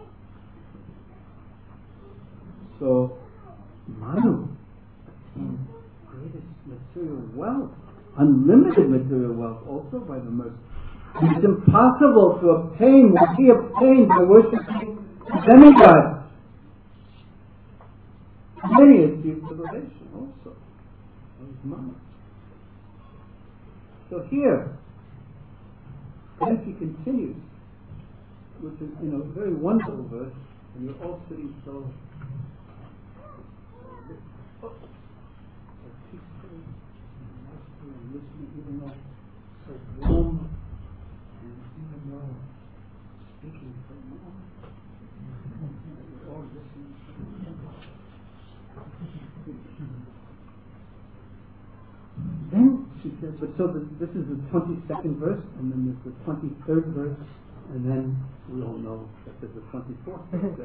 So Manu created material wealth. Unlimited material wealth also by the mercy. It's impossible to obtain what he obtained by worshipping demigods. Many achieved liberation also. That was Manu. So here, then he continues, which is, a very wonderful verse, and you're all sitting so listening, even though so warm, and even though speaking so warm, we're all listening. Then she says, but so this is the 22nd verse, and then there's the 23rd verse, and then we all know that there's a 24th verse.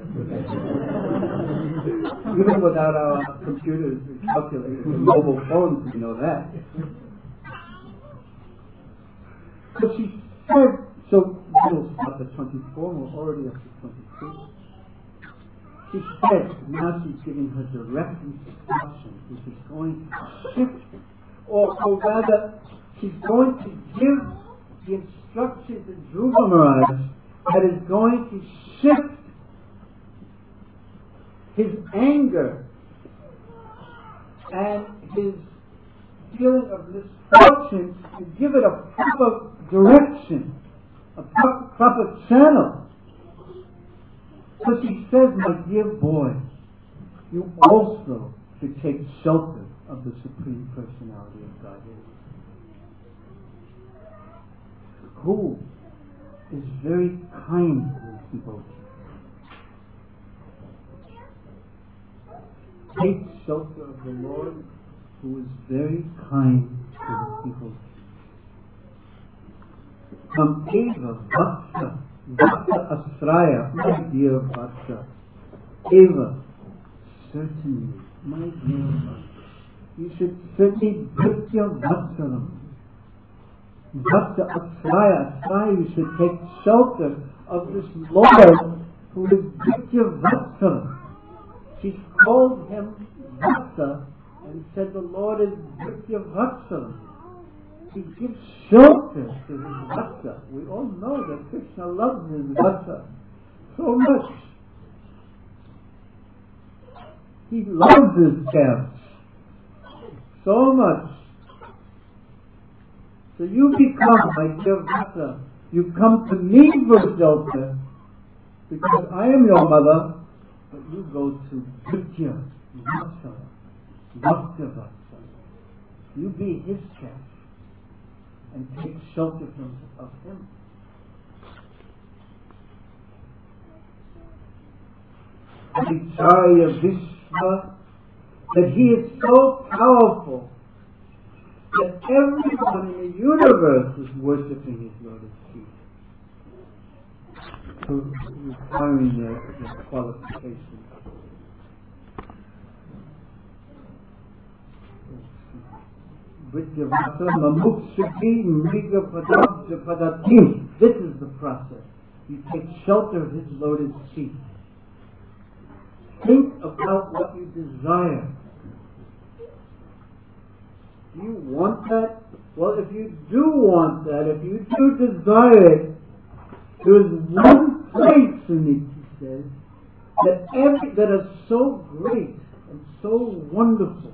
Even without our computers and calculators and mobile phones, we know that. But she So we'll stop at 24, we're already up to 23. She said, now she's giving her direct instruction, which is going to shift, or rather, she's going to give the instruction to Dhruva Maharaj that is going to shift his anger and his feeling of misfortune and give it a proper direction, a proper channel. So she says, my dear boy, you also should take shelter of the Supreme Personality of Godhead, who is very kind to his devotees. Take shelter of the Lord, who is very kind to his devotees. Eva Vatsa, Vatsa Asraya, my dear Vatsa. Eva, certainly, my dear Vatsa. You should certainly Bhritya Vatsalam. Vatsa Asraya, Asraya, you should take shelter of this Lord who is Bhritya Vatsalam. She called him Vatsa and said the Lord is Bhritya Vatsalam. He gives shelter to his Vatsa. We all know that Krishna loves his Vatsa so much. He loves his calves so much. So you become, my dear Vatsa, you come to me for shelter because I am your mother, but you go to Bhritya Vatsa, Bhakta Vatsa. You be his calf and take shelter of him. Acharya Vishwa, that he is so powerful that everyone in the universe is worshipping his lotus feet, requiring their qualifications. Vidyavasa Mamukshaki Mriga Padabja Padatim. This is the process. You take shelter of his lotus feet. Think about what you desire. Do you want that? Well, if you do want that, if you do desire it, there is one place in it, he says, that is so great and so wonderful,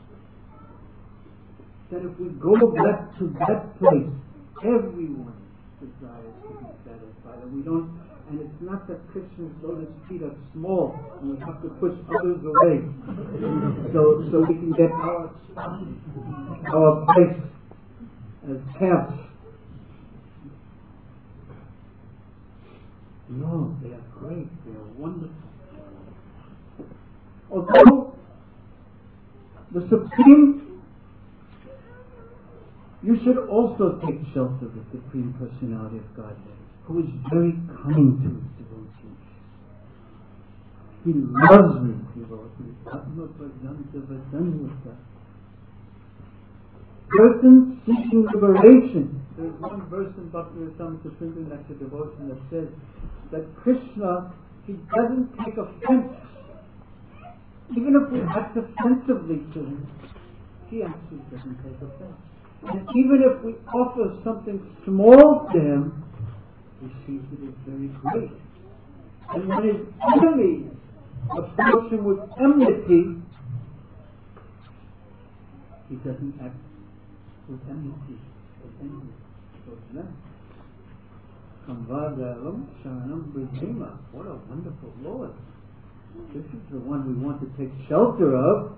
that if we go back to that place, everyone desires to be satisfied. And we don't, and it's not that Krishna's lotus feet are small and we have to push others away so we can get our place as calves. No, they are great, they are wonderful. Although the Supreme, you should also take shelter of the Supreme Personality of Godhead, who is very kind to his devotees. He loves his devotees. Person seeking liberation. There is one verse in Bhakti-rasamrita Sindhu next to devotion that says that Krishna, he doesn't take offense. Even if we act offensively to him, he actually doesn't take offense. And even if we offer something small to him, he sees it as very great. And when his enemies approach him with enmity, he doesn't act with enmity. Towards them. Kamvadaram Sharanam Brajima. What a wonderful Lord. This is the one we want to take shelter of.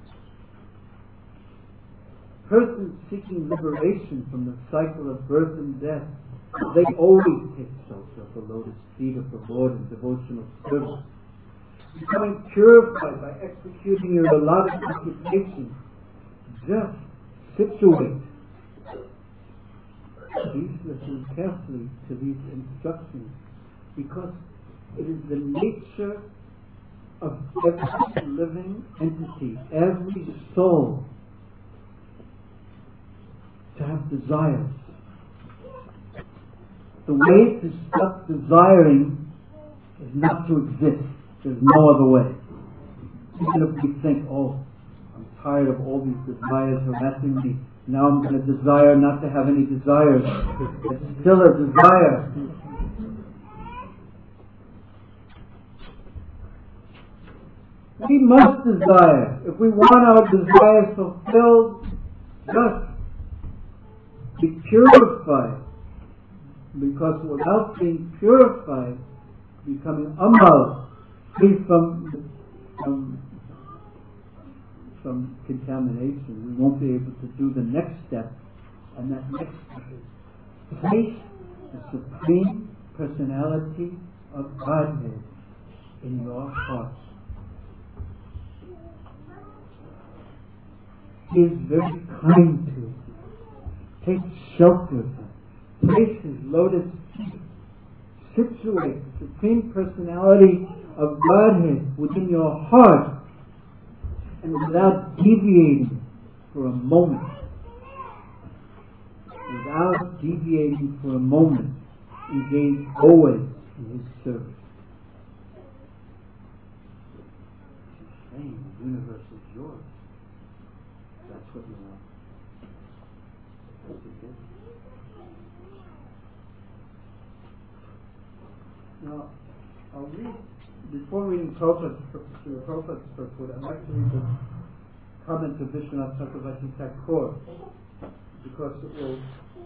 Persons seeking liberation from the cycle of birth and death, they always take shelter of the lotus feet of the Lord in devotional service. Becoming purified by executing your allotted occupation, just situate. Please listen carefully to these instructions, because it is the nature of every living entity, every soul, to have desires. The way to stop desiring is not to exist. There's no other way. Even if we think, oh, I'm tired of all these desires harassing me, now I'm going to desire not to have any desires. It's still a desire. We must desire. If we want our desires fulfilled, just be purified. Because without being purified, becoming amal, free from contamination, we won't be able to do the next step. And that next step is place the Supreme Personality of Godhead in your heart. He is very kind to you. Take shelter of him. Place his lotus feet. Situate the Supreme Personality of Godhead within your heart, and without deviating for a moment. Without deviating for a moment, engage always in his service. Saying the universe is yours. That's what you want. That's it. Now, I'll read, before reading Prabhupada's purport, I'd like to read the comment of Vishwanath Chakravarti Thakur, because it will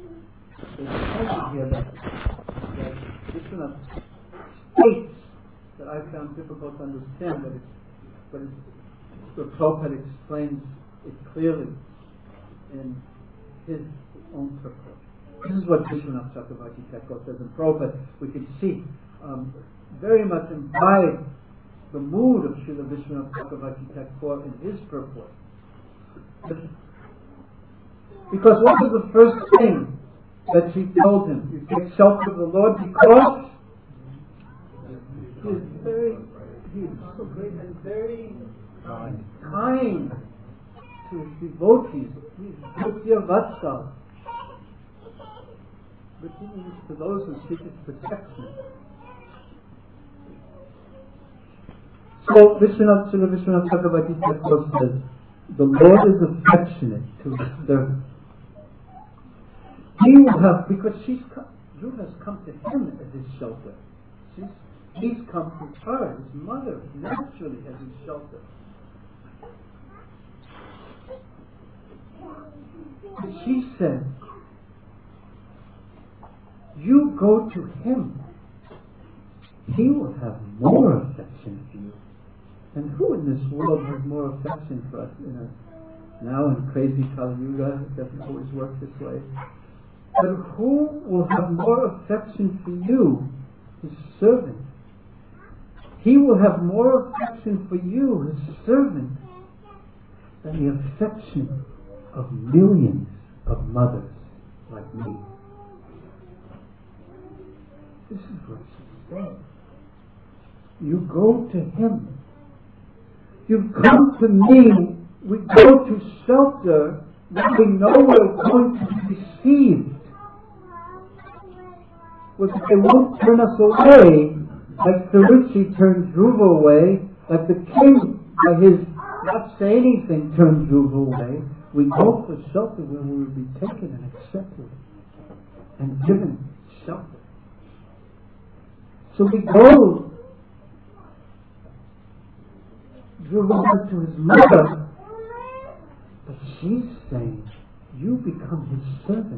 here that Vishwanath states that I found difficult to understand, but Prabhupada explains it clearly in his own purport. This is what Vishwanath Chakravarti Thakur says in Prabhupada. We can see very much imbibe the mood of Srila Vishwanath Chakravarti Thakur in his purport. Because what was the first thing that she told him? You take shelter of the Lord because he is so great and very kind to his devotees. He is Bhutya Vatsal. But he means to those who seek his protection. So Srila Vishwanath Chakravarti Thakur says, the Lord is affectionate to his servant. He will have, because Dhruva has come to him as his shelter. He's come to her, his mother, naturally as his shelter. And she said, you go to him. He will have more affection for you. And who in this world has more affection for us? Now in crazy Kali Yuga, it doesn't always work this way. But who will have more affection for you? His servant. He will have more affection for you, his servant, than the affection of millions of mothers like me. This is what she said. You go to him. You come to me. We go to shelter when we know we're going to be received. Well, they won't turn us away like Saruchi turned Dhruva away, like the king by his not saying anything turned Dhruva away. We go for shelter where we will be taken and accepted and given shelter. So we go. Dhruva went to his mother, but she's saying, you become his servant.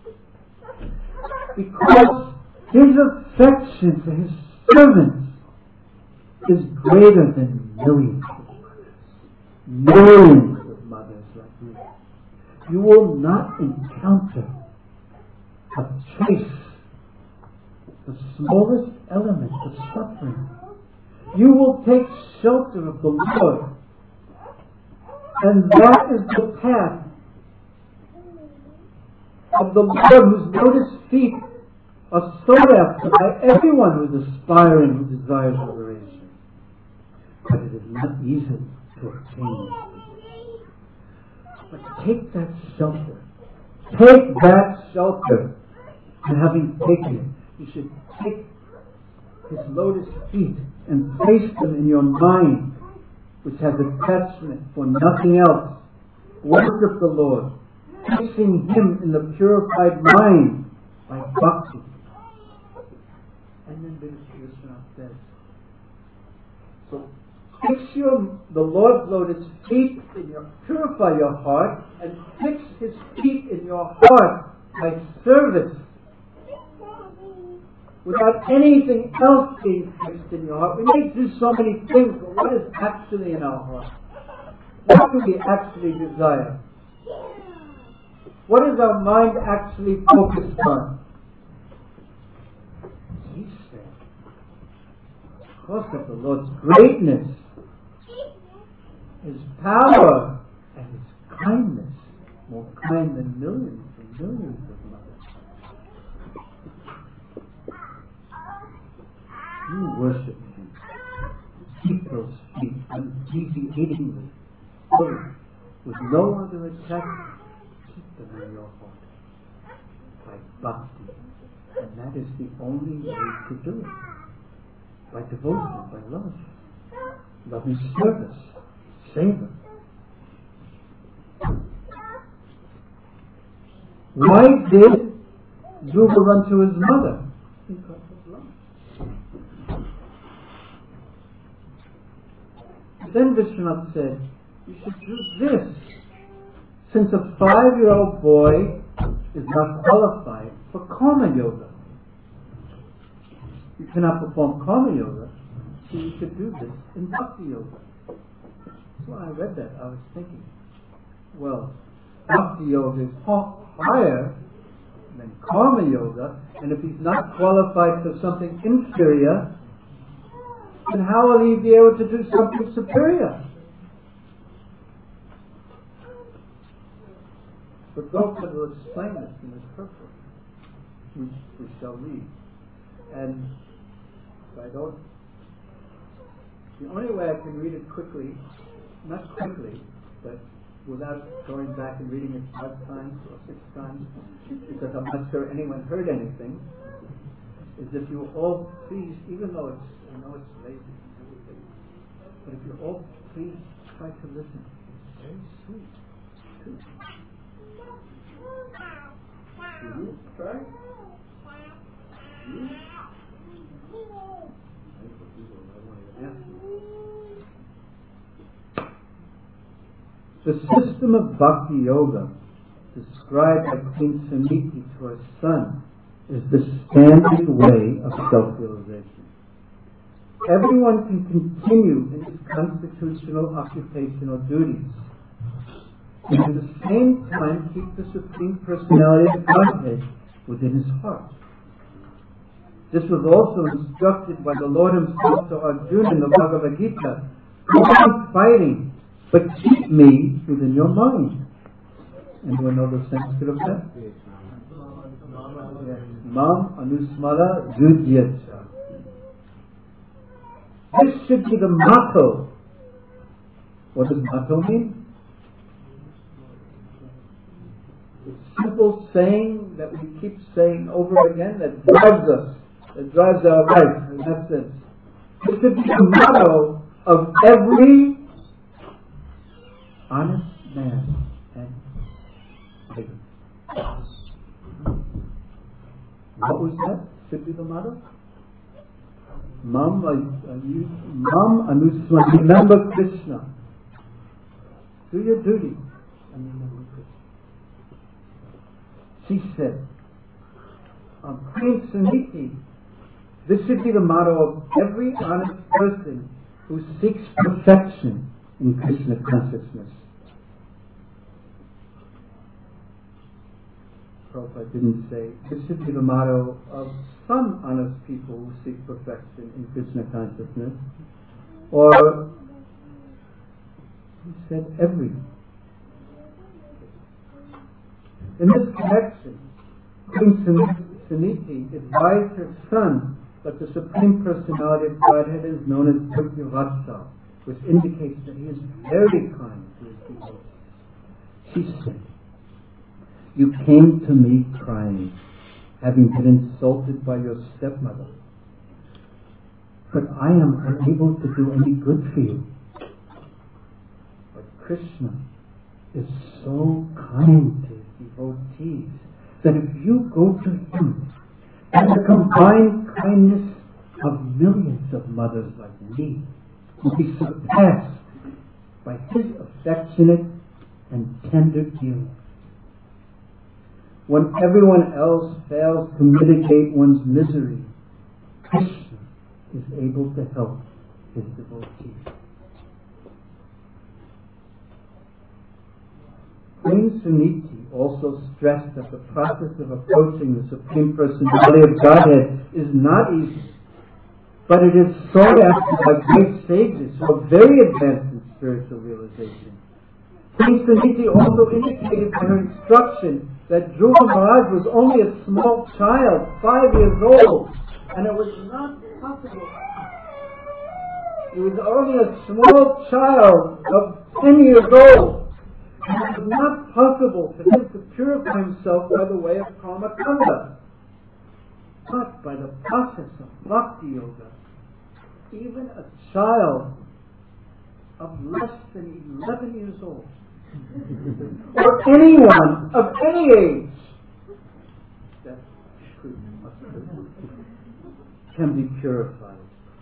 Because his affection for his servants is greater than millions of mothers. Millions of mothers like you. You will not encounter a trace, the smallest element of suffering. You will take shelter of the Lord. And that is the path of the Lord whose lotus feet are sought after by everyone who is aspiring, who desires liberation. But it is not easy to obtain. But take that shelter. Take that shelter. And having taken it, You should take his lotus feet and place them in your mind, which has attachment for nothing else. Worship the Lord, fixing him in the purified mind by bhakti. And then Vishwanath says, so fix the Lord's lotus feet in purify your heart, and fix his feet in your heart by service, without anything else being fixed in your heart. We may do so many things, but what is actually in our heart? What do we actually desire? What is our mind actually focused on? He said, because of the Lord's greatness, his power, and his kindness, more kind than millions and millions of mothers. You worship him. Keep those feet undeviatingly, with no other attachment. Keep them in your heart by bhakti, and that is the only way to do it. By devotion, by love, loving service, savor. Why did Dhruva run to his mother? Because of love. Then Vishwanath said, you should do this. Since a 5-year-old boy is not qualified for Karma Yoga, you cannot perform Karma Yoga, so you should do this in Bhakti Yoga. So when I read that, I was thinking, well, Bhakti Yoga is higher than Karma Yoga, and if he's not qualified for something inferior, then how will he be able to do something superior? But Gopal will explain this in his purport, which we shall read. And if I don't, the only way I can read it quickly, not quickly, but without going back and reading it 5 times or 6 times, because I'm not sure anyone heard anything, is if you all please, even though I know it's lazy and everything, but if you all please try to listen. It's very sweet, too. You try? You? The system of Bhakti Yoga, described by Queen Samiti to her son, is the standard way of self-realization. Everyone can continue in his constitutional occupational duties, and at the same time keep the Supreme Personality of Godhead within his heart. This was also instructed by the Lord himself to Arjuna in the Bhagavad Gita. Go on fighting, but keep me within your mind. Anyone know the Sanskrit of that? Yes. Mam anusmara yudhyacha. This should be the motto. What does motto mean? The simple saying that we keep saying over again that drives us, that drives our life in that sense. This should be the motto of every honest man and woman. What was that? Should be the motto? Mam anusmara. Remember Krishna. Do your duty and remember Krishna. She said, Queen Samiti, this should be the motto of every honest person who seeks perfection in Krishna consciousness. Prabhupada didn't say, this should be the motto of some honest people who seek perfection in Krishna consciousness. Or, he said every. In this connection, Queen Samiti advised her son that the Supreme Personality of Godhead is known as Prithvivatsa, which indicates that he is very kind to his devotees. She said, you came to me crying, having been insulted by your stepmother. But I am unable to do any good for you. But Krishna is so kind to his devotees that if you go to him, and the combined kindness of millions of mothers like me will be surpassed by his affectionate and tender dealing. When everyone else fails to mitigate one's misery, Krishna is able to help his devotees. Queen Suniti also stressed that the process of approaching the Supreme Personality of Godhead is not easy, but it is sought after by great sages who are very advanced in spiritual realization. Queen Suniti also indicated by her instruction that Dhruva Maharaj was only a small child, 5 years old, and it was not possible. He was only a small child of 10 years old, and it was not possible for him to purify himself by the way of karma kanda. But by the process of bhakti yoga, even a child of less than 11 years old, or anyone of any age, can be purified.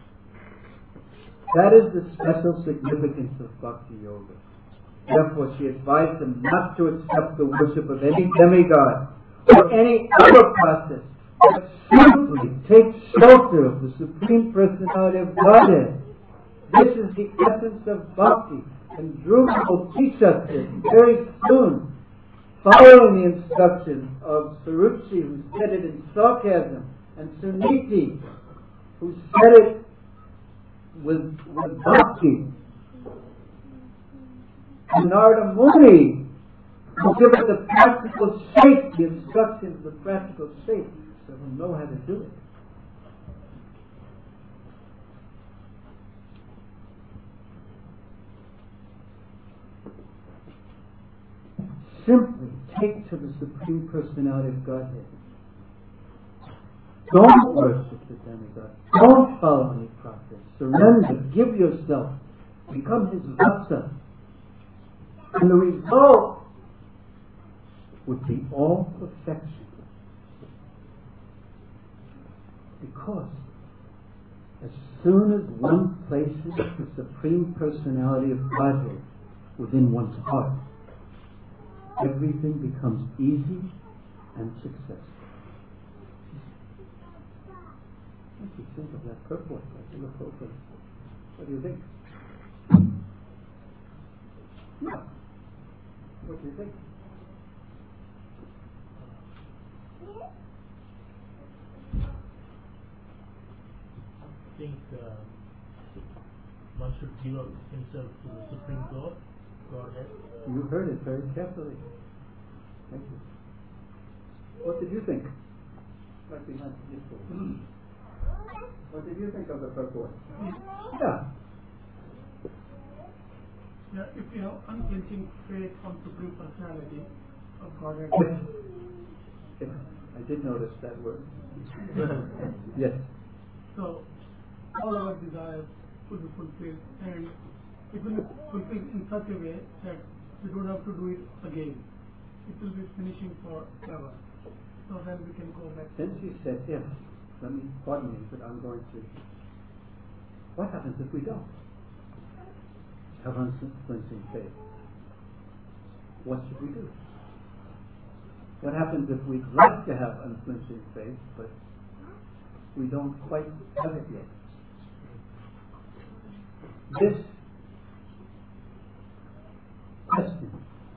That is the special significance of bhakti yoga. Therefore, she advised him not to accept the worship of any demigod or any other process, but simply take shelter of the Supreme Personality of Godhead. This is the essence of bhakti, and Dhruva will teach us this very soon, following the instructions of Saruchi, who said it in sarcasm, and Suniti, who said it with bhakti, and Narada Muni, who give it the practical shape, the instructions, the practical shape, so we'll know how to do it. Simply take to the Supreme Personality of Godhead. Don't worship the demigod. Don't follow any process. Surrender. Give yourself. Become his vatsa. And the result would be all perfection. Because as soon as one places the Supreme Personality of Godhead within one's heart, everything becomes easy and successful. What do you think of that purport? What do you think? Yeah. What do you think? I think one should give up himself to the Supreme Godhead. You heard it very carefully. Thank you. What did you think? Right behind you. What did you think of the purport? Yeah. Yeah, if you have unflinching faith on Supreme Personality of Godhead. Yes. I did notice that word. Yes. So, all our desires will be fulfilled, and it will be fulfilled in such a way that we don't have to do it again. It will be finishing forever. So then we can go back. Then she said, if, pardon me, but I'm going to. What happens if we don't have unflinching faith? What should we do? What happens if we'd like to have unflinching faith, but we don't quite have it yet? This question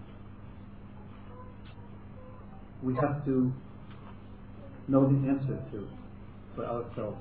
we have to know the answer to for ourselves.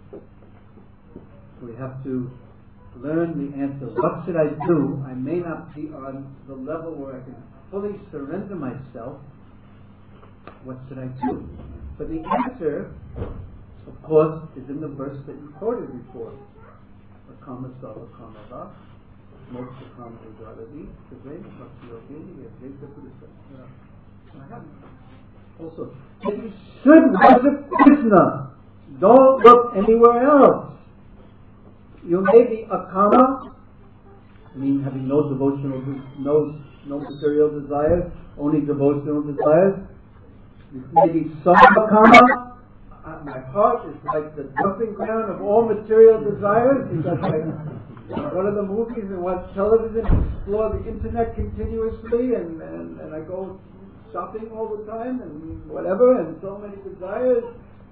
We have to learn the answer. What should I do? I may not be on the level where I can fully surrender myself. What should I do? But the answer, of course, is in the verse that you quoted before. Akama Sava Kama Va, Moksha Kama Ujadadi, Savena Bhakti Yogini, Yadvaita Purusa. Also, that you should worship Krishna. Don't look anywhere else. You may be a kama, having no devotional, no material desires, only devotional desires. You may be sarva-kama. My heart is like the dumping ground of all material desires, because I go to the movies and watch television, explore the internet continuously, and I go shopping all the time and whatever, and so many desires.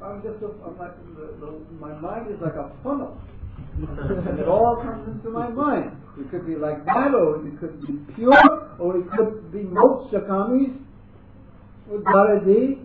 My mind is like a funnel, and it all comes into my mind. It could be like that, or it could be pure, or it could be mokshakamis with Bharati.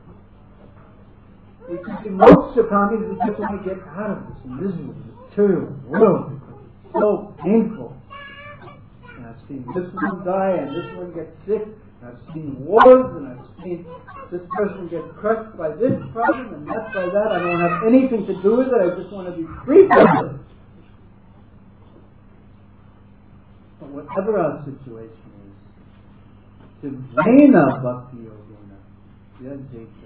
It could be mokshakamis who just want to get out of this miserable material world because it's so painful. And I've seen this one die and this one get sick. And I've seen wars, and I've seen this person get crushed by this problem and that by that. I don't have anything to do with it. I just want to be free from it. But whatever our situation is, Siddhena Bhakti Yogena, Yajeta.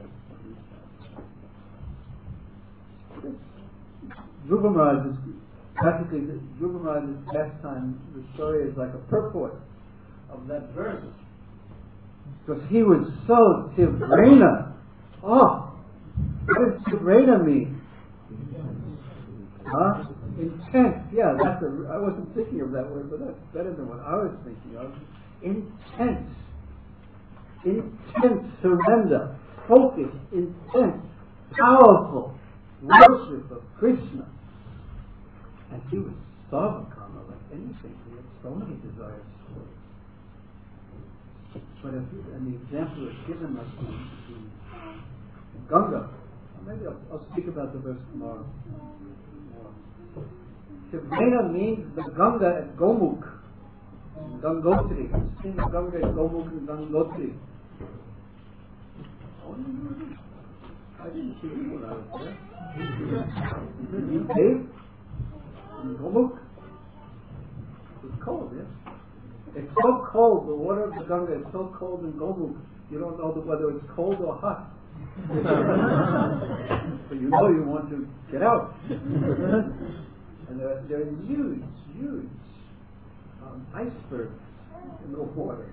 Dhruva Maharaj is practically, Dhruva Maharaj's pastime, the story is like a purport of that verse. Because he was so Tivrena. Oh, what does Tivrena mean? Huh? Intense. Yeah, I wasn't thinking of that word, but that's better than what I was thinking of. Intense. Intense surrender. Focus. Intense. Powerful worship of Krishna. And he was sarva-kama, like anything. He had so many desires for it. But and the example is given like the Ganga. Maybe I'll speak about the verse tomorrow. Tivrena means the Ganga at Gomukh, Gangotri. I've seen the Ganga at Gomukh and Gangotri. I didn't see you when I was there. You cave in Gomukh? It's cold, yes? It's so cold, the water of the Ganga is so cold in Gomukh, you don't know whether it's cold or hot. But you know you want to get out. And there are huge icebergs in the water.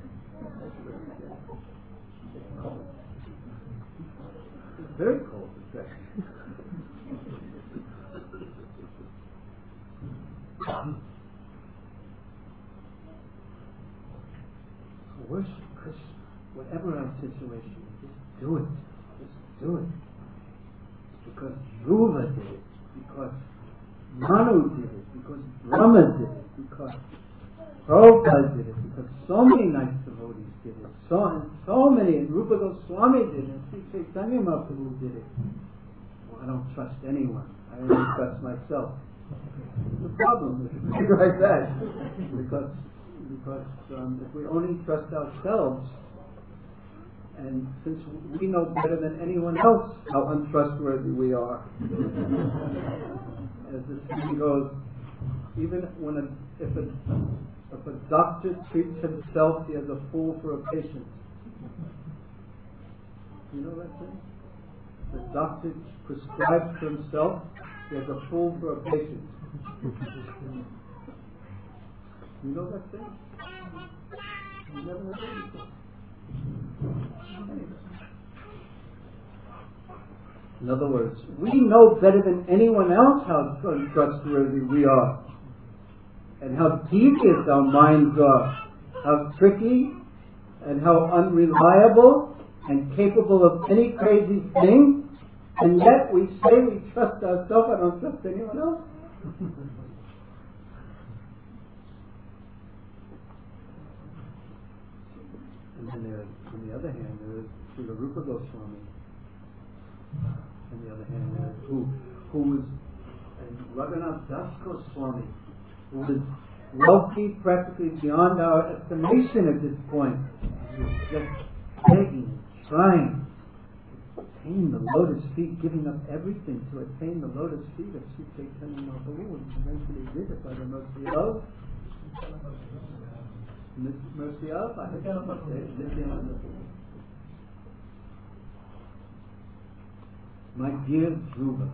It's cold. It's very cold, actually. Worship Krishna, whatever our situation, just do it. Just do it. Because Dhruva did it, because Manu did it, because Brahma did it, because Prabhupada did it, because so many nice devotees did it, so many, and Rupa Goswami did it, and Sri Chaitanya Mahaprabhu did it. Well, I don't trust anyone. I only trust myself. The problem is like that, because if we only trust ourselves, and since we know better than anyone else how untrustworthy we are, as the saying goes, even if a doctor treats himself, he is a fool for a patient. You know that thing? The doctor prescribes for himself, he is a fool for a patient. You know that thing? You never heard it before. In other words, we know better than anyone else how untrustworthy we are, and how devious our minds are, how tricky and how unreliable and capable of any crazy thing, and yet we say we trust ourselves. I don't trust anyone else. And then there, on the other hand, there is Srila Rupa Goswami. On the other hand, there is who was Raghunath Das Goswami, who was wealthy practically beyond our estimation at this point, just begging, trying to attain the lotus feet, giving up everything to attain the lotus feet of Sri Chaitanya Mahaprabhu, and eventually did it by the mercy of Nityananda. My dear Dhruva,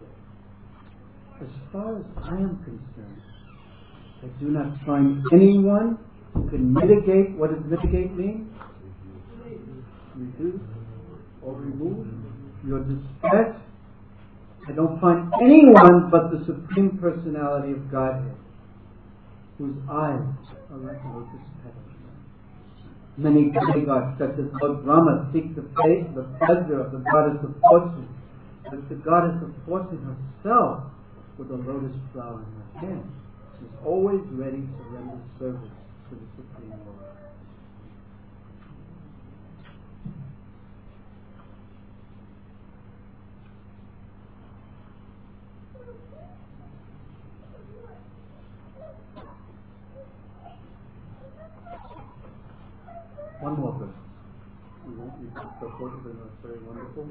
as far as I am concerned, I do not find anyone who can mitigate. What does mitigate mean? Reduce or remove your distress. I don't find anyone but the Supreme Personality of Godhead, whose eyes are like lotus petals. Many demigods, such as Lord Brahma, seek the pleasure of the goddess of fortune. But the goddess of fortune herself, with a lotus flower in her hand, is always ready to render service to the Supreme Lord. One more verse. We won't read the purport, but it's very wonderful.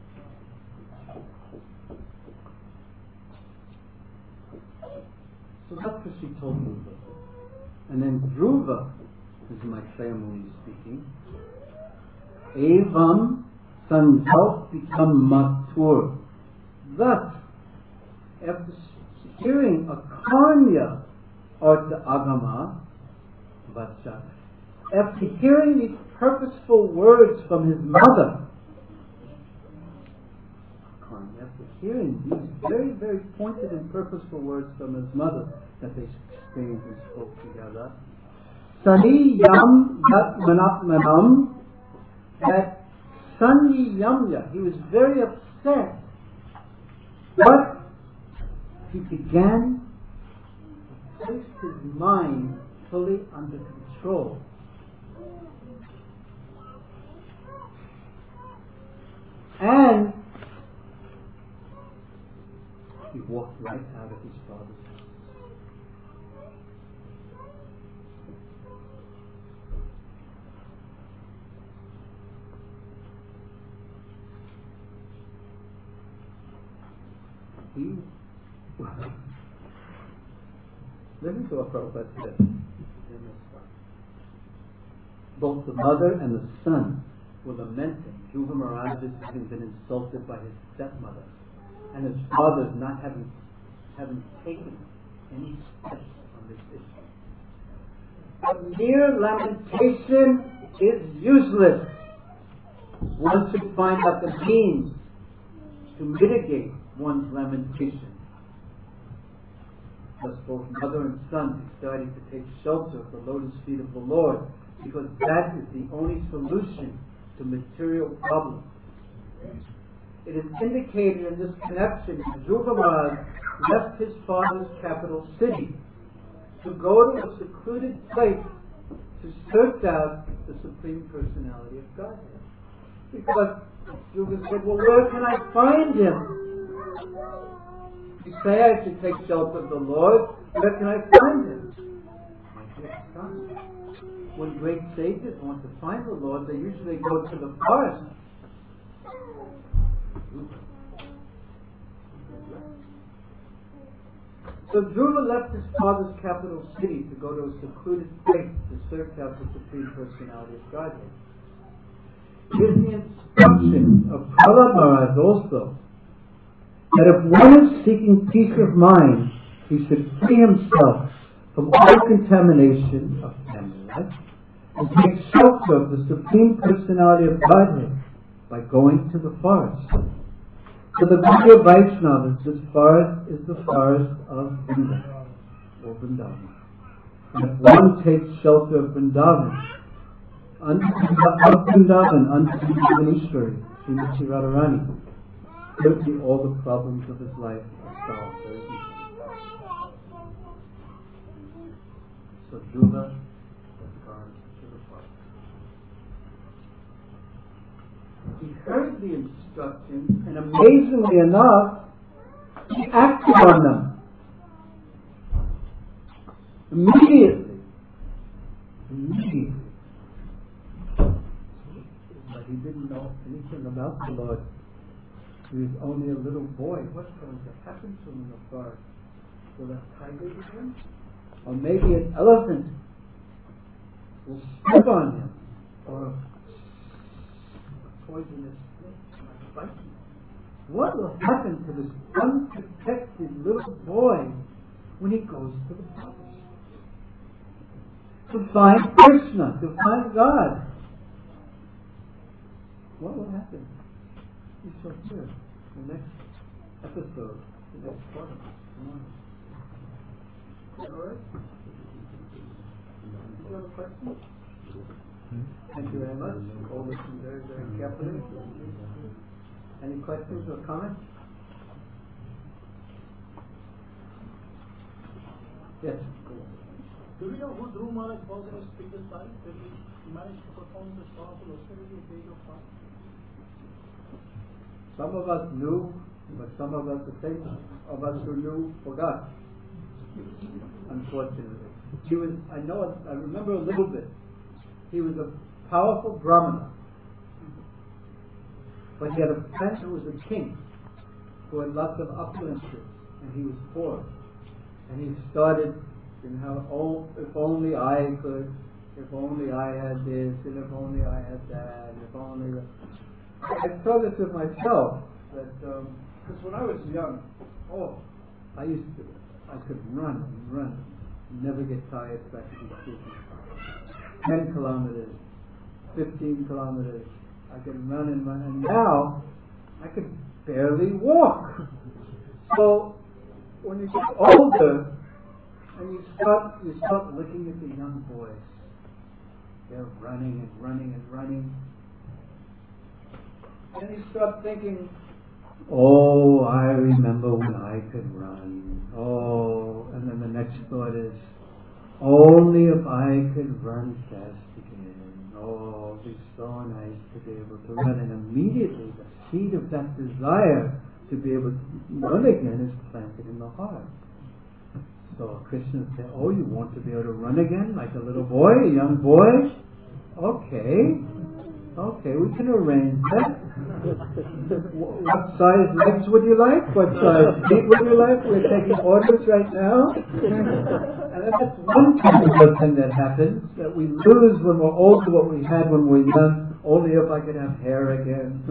So that's what she told Dhruva. And then Dhruva, this is my family speaking, Evam Sankalp become matur. Thus, after hearing a Karnya Artha Agama Vacha, after hearing these purposeful words from his mother, after hearing these very, very pointed and purposeful words from his mother that they experienced and spoke together, Sani Yam Yat Manatmanam, that Sani Yamya, he was very upset, but he began to place his mind fully under control. And he walked right out of his father's house. Listen to what Prabhupada said. Both the mother and the son were lamenting Dhruva Maharaj's having been insulted by his stepmother, and his father not having taken any steps on this issue. But mere lamentation is useless. One should find out the means to mitigate one's lamentation. Thus both mother and son decided to take shelter of the lotus feet of the Lord, because that is the only solution to material problems. It is indicated in this connection that Dhruva Maharaj left his father's capital city to go to a secluded place to search out the Supreme Personality of Godhead. Because Dhruva said, well, where can I find him? You say I should take shelter of the Lord, where can I find him? My dear son, when great sages want to find the Lord, they usually go to the forest. So Dhruva left his father's capital city to go to a secluded place to search out the Supreme Personality of Godhead. It is the instruction of Prahlad Maharaj also that if one is seeking peace of mind, he should free himself from all contamination of family life and take shelter of the Supreme Personality of Godhead by going to the forest. For the Gaudiya Vaishnavas, this forest is the forest of Vrindavan, or Vrindavan. And if one takes shelter of Vrindavan, under Vrindavaneshwari, Srimati Radharani, certainly all the problems of his life are solved very easily. So Dhruva has gone to the forest. He heard the instructions, and amazingly enough, he acted on them. Immediately. But he didn't know anything about the Lord. He was only a little boy. What's going to happen to him in the forest? Will a tiger get him? Or maybe an elephant will step on him. Or a poisonous snake might bite him. what will happen to this unprotected little boy when he goes to the palace? To find Krishna, to find God. What will happen? We shall hear the next episode, the next part. Alright? Do you have a question? Thank you very much. All listen very, very carefully. Any questions or comments? Yes. Do we know who Dhruv Maharaj was in his previous life? Did he manage to perform this powerful austerity at the age of 5? Some of us knew, but some of us, the same of us who knew, forgot. Unfortunately. I remember a little bit. He was a powerful Brahmana. But he had a friend who was a king, who had lots of opulences, and he was poor. And he started, if only I could, if only I had this, and if only I had that, if only... I saw this with myself, that, because when I was young, I could run and run, never get tired, practically speaking. 10 kilometers, 15 kilometers, I could run and run, and now I could barely walk. So when you get older and you start looking at the young boys, they're running and running and running, and you start thinking, oh, I remember when I could run. Oh, and then the next thought is, only if I could run fast again. Oh, it'd be so nice to be able to run. And immediately the seed of that desire to be able to run again is planted in the heart. So Krishna said, oh, you want to be able to run again like a little boy, a young boy? Okay, we can arrange that. What size legs would you like? What size feet would you like? We're taking orders right now. And that's one kind of thing that happens, that we lose when we're older what we had when we were young. Only if I could have hair again.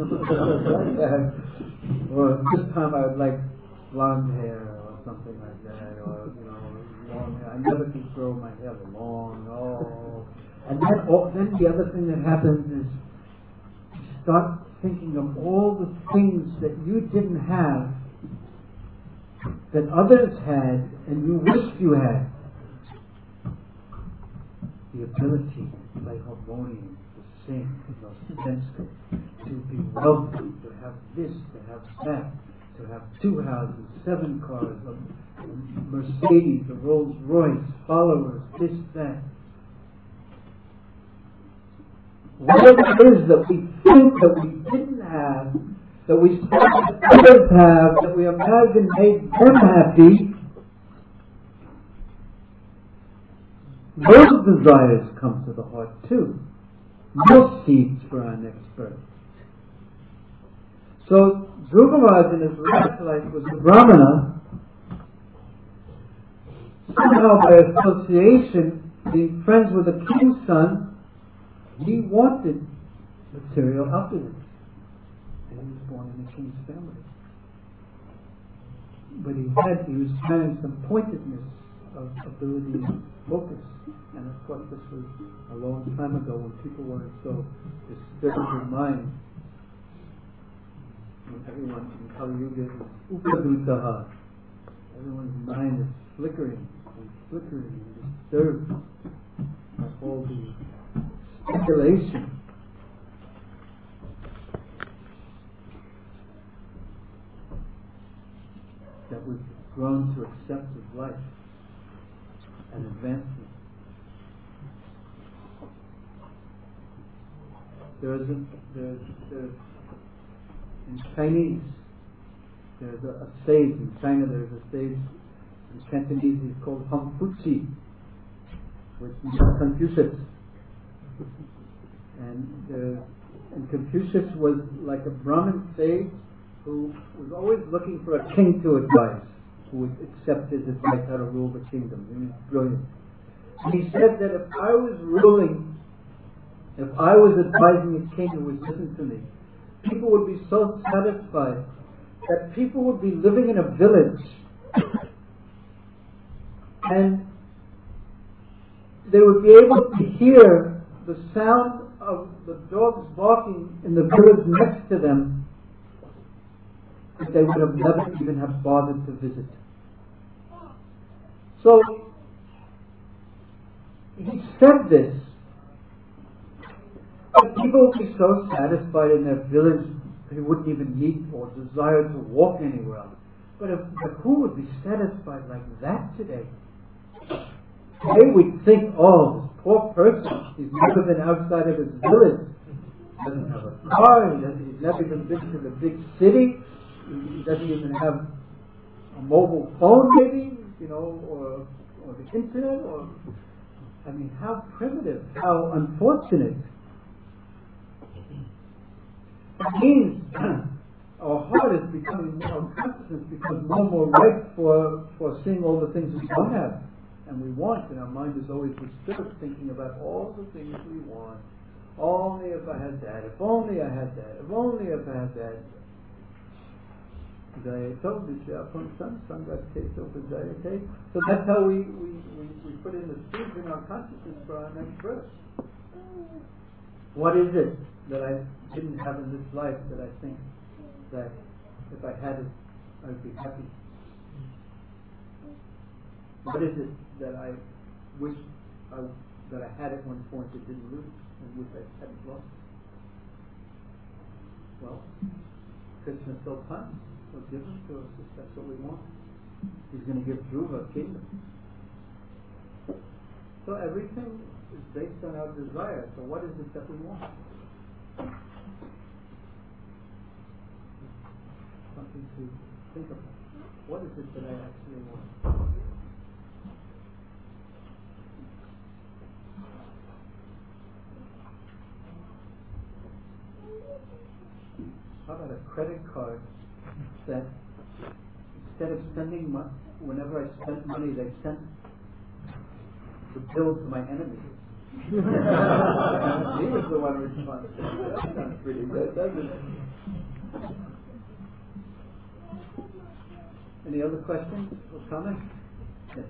Or this time I would like blonde hair or something like that. Or, long hair. I never could grow my hair long. And then the other thing that happens is you start thinking of all the things that you didn't have that others had and you wished you had. The ability to play harmonium, to sing, to be wealthy, to have this, to have that, to have 2 houses, 7 cars, a Mercedes, a Rolls Royce, followers, this, that. Whatever it is that we think that we didn't have, that we thought that others have, that we imagine made them happy, those desires come to the heart too. No seeds for our next birth. So Dhruva Maharaj in his last life was a Brahmana. Somehow by association, being friends with a king's son, he wanted material opulence. And he was born in a king's family. But he was carrying some pointedness of ability and focus. And of course this was a long time ago when people weren't so disturbed in mind. When everyone in Kali Yuga is upadutaha. Everyone's mind is flickering and disturbed by all the speculation. That we've grown to accept as life and advancement. There's in Chinese, there's a sage in China, there's a sage in Cantonese, he's called Hampuchi, which means Confucius. And Confucius was like a Brahmin sage who was always looking for a king to advise, who would accept his advice how to rule the kingdom. He was brilliant. And he said that if I was advising a king who would listen to me, people would be so satisfied that people would be living in a village and they would be able to hear the sound of the dogs barking in the village next to them, but they would have never even have bothered to visit. So he said this, but people would be so satisfied in their village they wouldn't even need or desire to walk anywhere else. But who would be satisfied like that today? Today we'd think, oh, this poor person, he's never been outside of his village. He doesn't have a car, he's never even been to the big city, he doesn't even have a mobile phone maybe, or the internet, I mean, how primitive, how unfortunate. It means our heart is becoming, our consciousness becomes more and more ripe for seeing all the things we don't have and we want, and our mind is always disturbed thinking about all the things we want. Only if I had that, if only I had that, if only if I had that. So that's how we put in the seeds in our consciousness for our next birth. What is it that I didn't have in this life that I think that if I had it, I would be happy? What is it that I wish that I had at one point that didn't lose and wish I hadn't lost? Well, Krishna still comes. He'll give it to us if that's what we want. He's going to give Dhruva a kingdom. So everything is based on our desire. So what is it that we want? Something to think about. What is it that I actually want? How about a credit card that instead of sending money, whenever I spent money, they sent the bill to my enemy. He was the one responsible. That sounds pretty good, doesn't it? Any other questions or comments? Yes.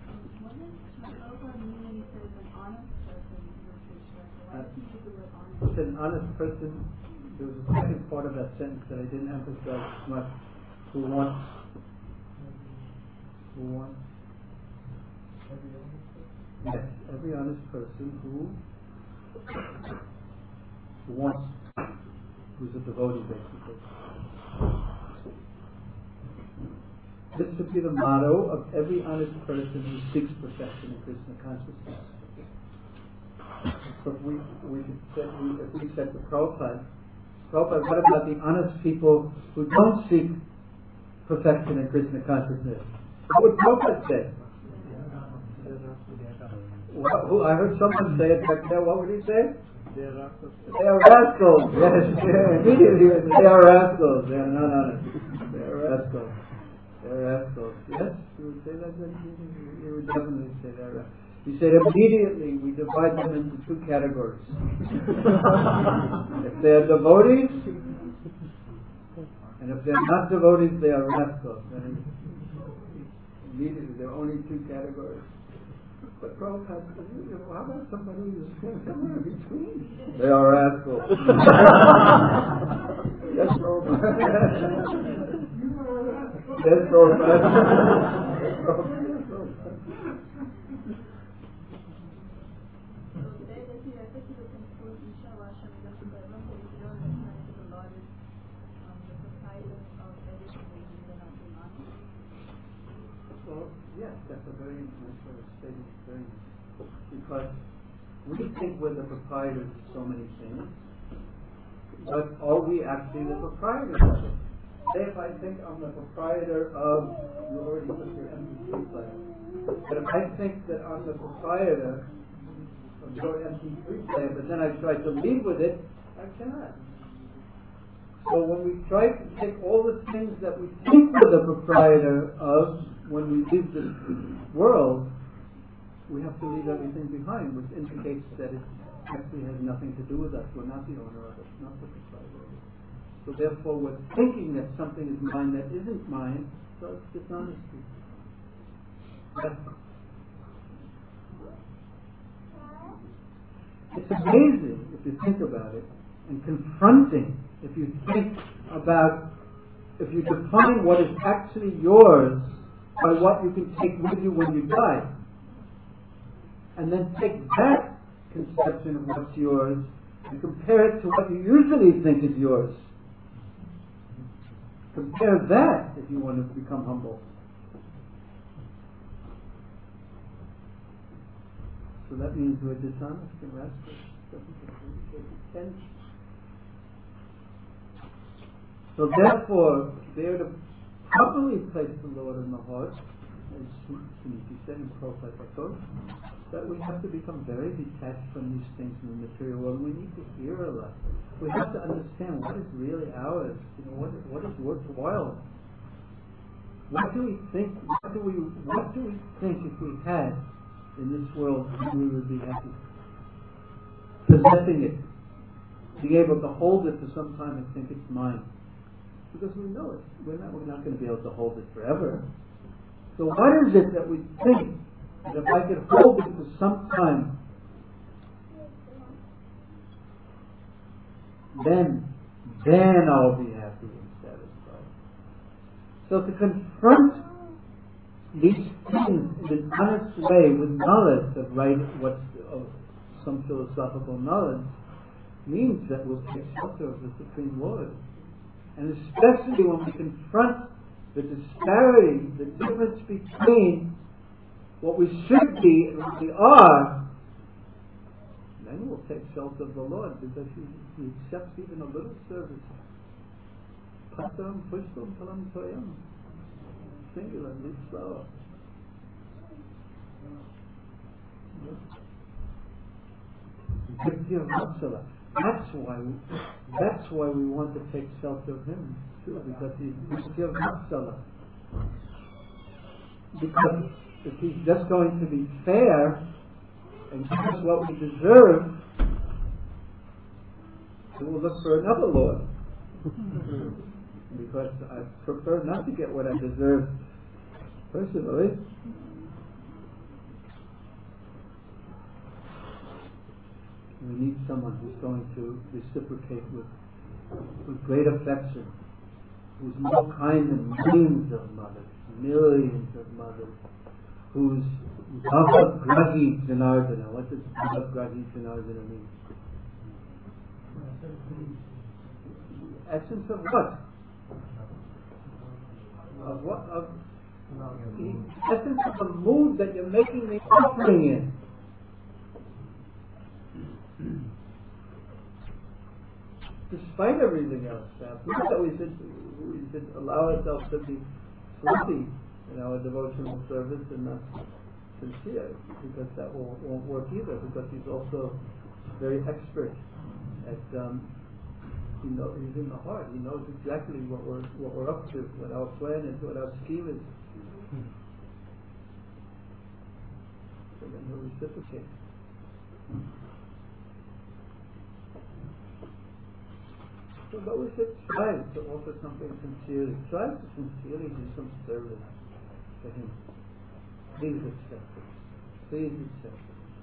It's an honest person. There was a second part of that sentence that I didn't emphasize much. Who wants? Yes, every honest person who wants, who's a devotee basically. This should be the motto of every honest person who seeks perfection in Krishna consciousness. So if we said to Prabhupada, what about the honest people who don't seek perfection in Krishna consciousness? What would Prabhupada say? I heard someone say it back there. What would he say? They are rascals. Yes, immediately they are rascals. They are not honest. They are rascals. They are rascals. Yes, you would say that. You would definitely say they are rascals. He said immediately we divide them into two categories. If they are devotees, and if they are not devotees, they are rascals. And immediately there are only two categories. But Prabhupada said, how about somebody who's somewhere in between? They are rascals. Yes, Prabhupada. Yes, Prabhupada. Yes, that's a very nice way of stating it. Because we think we're the proprietors of so many things, but are we actually the proprietors of it? Say if I think I'm the proprietor of, you already put your MP3 player, but if I think that I'm the proprietor of your MP3 player, but then I try to leave with it, I cannot. So when we try to take all the things that we think we're the proprietor of, when we leave this world, we have to leave everything behind, which indicates that it actually has nothing to do with us. We're not the owner of it, not the proprietor of it. So therefore we're thinking that something is mine that isn't mine, so it's dishonesty. It's amazing if you think about it, and confronting if you think about, if you define what is actually yours by what you can take with you when you die, and then take that conception of what's yours and compare it to what you usually think is yours. Compare that if you want to become humble. So that means we're dishonest and rascal. So therefore, they are to properly place the Lord in the heart, as Suniti said in Prabhupada echoes, that we have to become very detached from these things in the material world. We need to hear a lot. We have to understand what is really ours. What is worthwhile. What do we think? What do we think if we had in this world, we would be happy? Possessing it, being able to hold it for some time and think it's mine, because we know it. We're not going to be able to hold it forever. So what is it that we think that if I could hold it for some time, then I'll be happy and satisfied. So to confront these things in an honest way with knowledge of some philosophical knowledge means that we'll take shelter of the Supreme Lord. And especially when we confront the disparity, the difference between what we should be and what we are, then we'll take shelter of the Lord, because He accepts even a little service. Patam pushpam palam toyam. Singular, leaf flower. That's why we want to take shelter of Him too, because He's Nitya Vatsala. Because if He's just going to be fair and give us what we deserve, then we'll look for another Lord. Because I prefer not to get what I deserve personally. We need someone who's going to reciprocate with great affection, who's more kind than millions of mothers, who's Bhavagragi Janardana. What does Bhavagragi Janardana mean? Essence of what? Of what? Of the essence of the mood that you're making the offering in. Despite everything else, not that we should allow ourselves to be sloppy in our devotional service and not sincere, because that won't work either, because He's also very expert at He's in the heart. He knows exactly what we're up to, what our plan is, what our scheme is. So then He'll reciprocate. So, but we should try to offer something sincerely. Try to sincerely do some service for Him. Please accept it. Please accept it.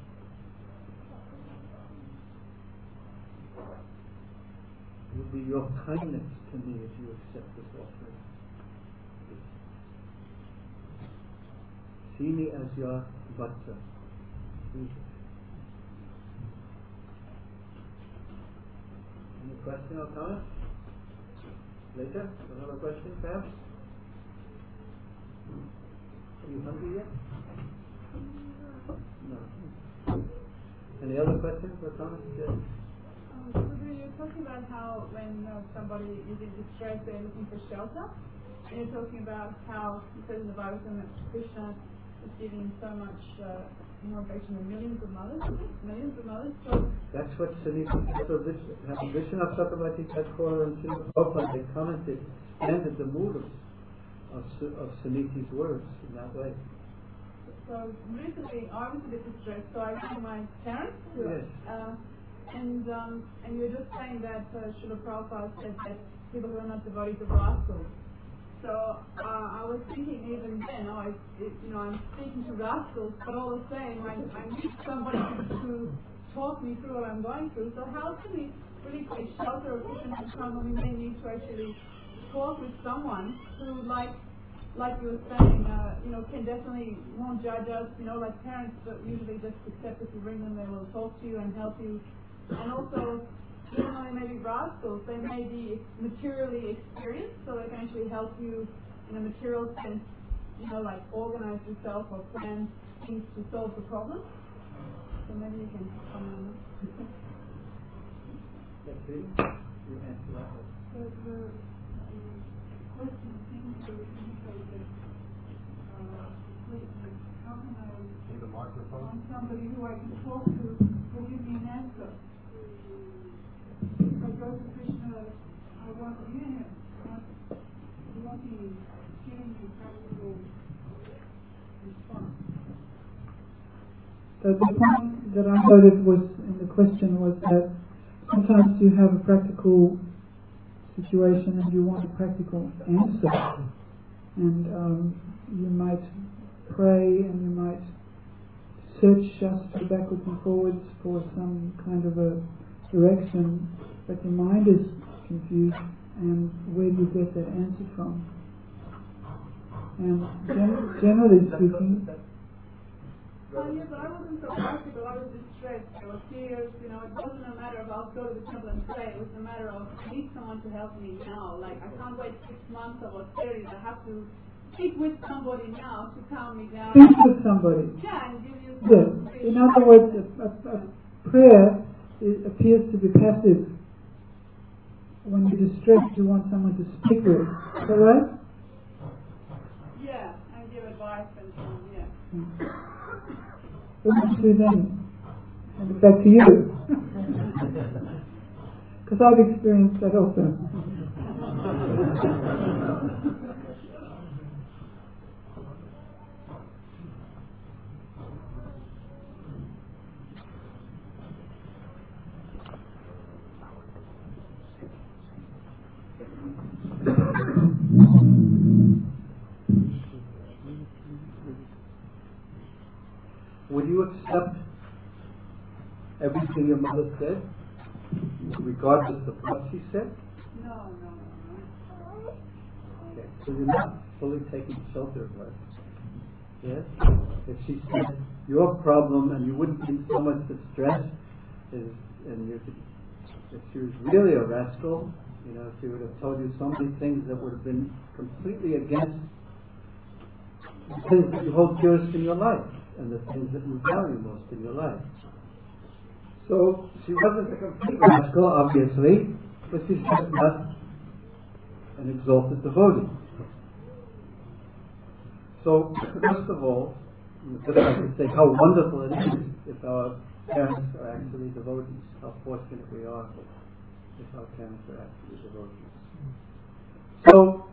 It will be your kindness to me if you accept this offering. See me as your Vatsa. Any question or comment? Later? Another question perhaps? Are you hungry yet? No. Any other questions or comments? Yes. You're talking about how when somebody is in distress, they're looking for shelter, and you're talking about how it says in the Bible that Krishna is giving so much motivation to millions of mothers. So that's what Vishwanath Chakravarti Thakur and Srila Prabhupada, they commented, expanded the mood of Suniti's words in that way. So recently I was a bit distressed, so I went to my parents. Yes. And you're just saying that Srila Prabhupada said that people who are not devotees are rascals. So I was thinking even then, I'm speaking to rascals, but all the same, I need somebody to talk me through what I'm going through. So how can we really take shelter of Krishna and Karma? We may need to actually talk with someone who, like you were saying, can definitely won't judge us. Like parents that usually just accept if you bring them, they will talk to you and help you. And also, even though they may be rascals, they may be materially experienced, so they can actually help you in a material sense, like organize yourself or plan things to solve the problem. So maybe you can comment on that. Let's see. You answer that one. The question seems to indicate that how can I Need a microphone? find somebody who I can talk to who will give me an answer? If I go to Krishna, I want to hear him. I want to be giving me practical response. The point that I noted was in the question was that sometimes you have a practical situation and you want a practical answer, and you might pray and you might search Shastra backwards and forwards for some kind of a direction, but your mind is confused, and where do you get that answer from? And generally speaking, Yeah, but I wasn't so practical. I was distressed. There were tears. It wasn't a matter of I'll go to the temple and pray. It was a matter of I need someone to help me now. Like I can't wait 6 months or 30. I have to speak with somebody now to calm me down. speak with somebody. Yeah, and give you. Yes. In other words, a prayer appears to be passive. When you're distressed, you want someone to speak with. Is that right? Yeah, and give advice and so on. Yeah. What do you do then? Hand it back to you. Because I've experienced that also. Would you accept everything your mother said, regardless of what she said? No. Okay, so you're not fully taking shelter of her. Yes? If she said your problem and you wouldn't be in so much distress, if she was really a rascal, she would have told you so many things that would have been completely against the things that you hold dearest in your life and the things that you value most in your life. So she wasn't a complete rascal, obviously, but she's just not an exalted devotee. So, first of all, just like to say how wonderful it is if our parents are actually devotees, how fortunate we are if our parents are actually devotees. So,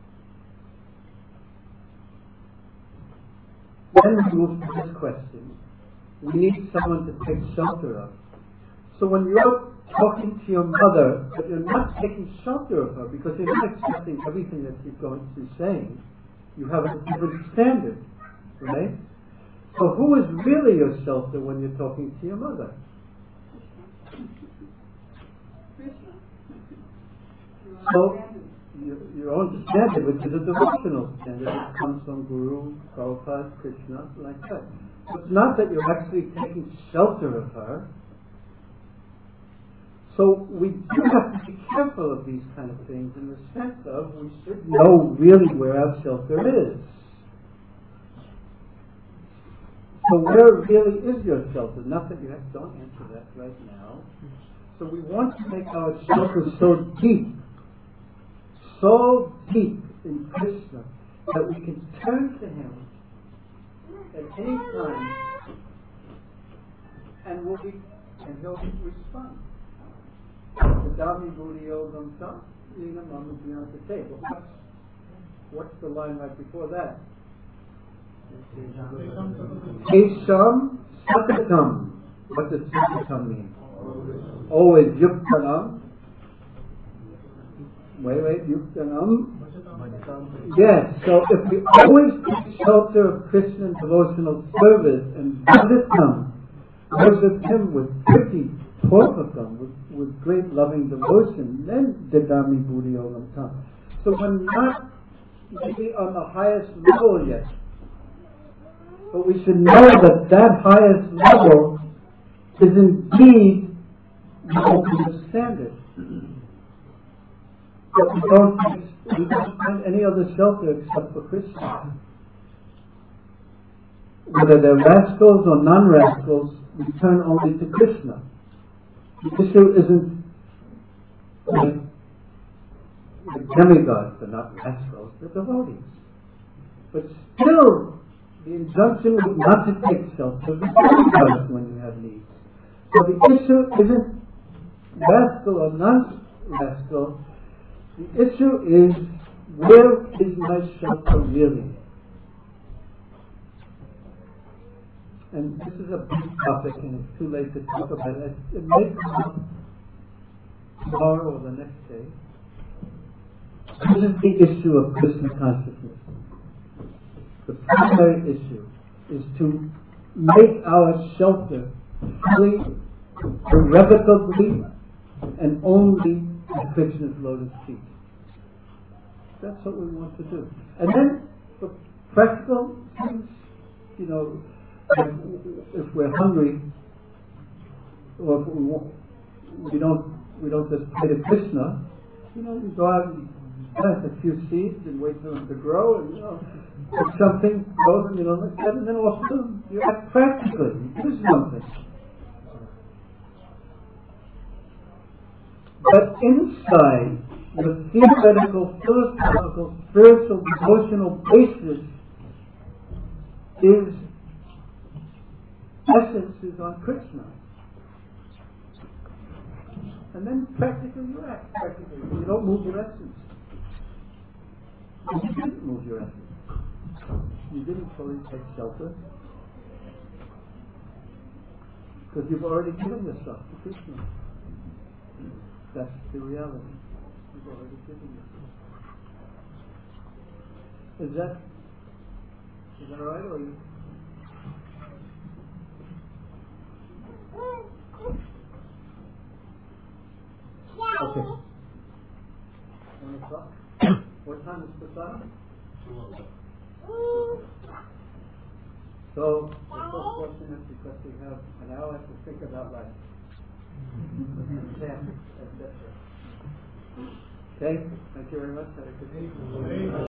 then we move to this question. We need someone to take shelter of. So when you're talking to your mother, but you're not taking shelter of her because you're not accepting everything that she's going to be saying, you have a different standard, right? So who is really your shelter when you're talking to your mother? So your own standard, which is a devotional standard, it comes from Guru, Prabhupada, Krishna, like that. So it's not that you're actually taking shelter of her. So we do have to be careful of these kind of things in the sense of we should know really where our shelter is. So where really is your shelter? Not that you don't answer that right now. So we want to make our shelter so deep in Krishna that we can turn to Him at any time and He'll respond. Sadami Buddhiyo Gamsa, Lina Mamudhyante. What's the line right before that? Kesham Satatam. What does Satatam mean? Always Yuktanam. Wait, Yuktanam. Yes, so if we always take shelter of Krishna devotional service and Bhajatnam, worship him with pretty Porvakam, with great loving devotion, then Dadami Buddhi Yogam comes. So we're not maybe on the highest level yet, but we should know that that highest level is indeed the ultimate standard. But we don't find any other shelter except for Krishna. Whether they're rascals or non-rascals, we turn only to Krishna. The issue isn't like demigods, they're not rascals, they're devotees. But still, the injunction was not to take shelter of the demigods when you have needs. So the issue isn't rascal or non-rascal. The issue is, where is my shelter really? And this is a big topic and it's too late to talk about it. It may come up tomorrow or the next day. This is the issue of Krishna consciousness. The primary issue is to make our shelter fully, irrevocably, and only at Krishna's lotus feet. That's what we want to do. And then, for practical things, if we're hungry, or if we don't just pray to Krishna, we go out and plant a few seeds and wait for them to grow, and if something grows, like that, and then also you act practically, you do something. But inside the theoretical, philosophical, spiritual, devotional basis is essence is on Krishna. And then practically you act practically. You don't move your essence. You didn't move your essence. You didn't fully take shelter. Because you've already given yourself to Krishna. That's the reality. You've already given yourself. Is that right, or you? Okay. 1 o'clock? What time is the time? 2 o'clock. So, we're so fortunate because we have an hour to think about life. Okay, thank you very much. Have a good day.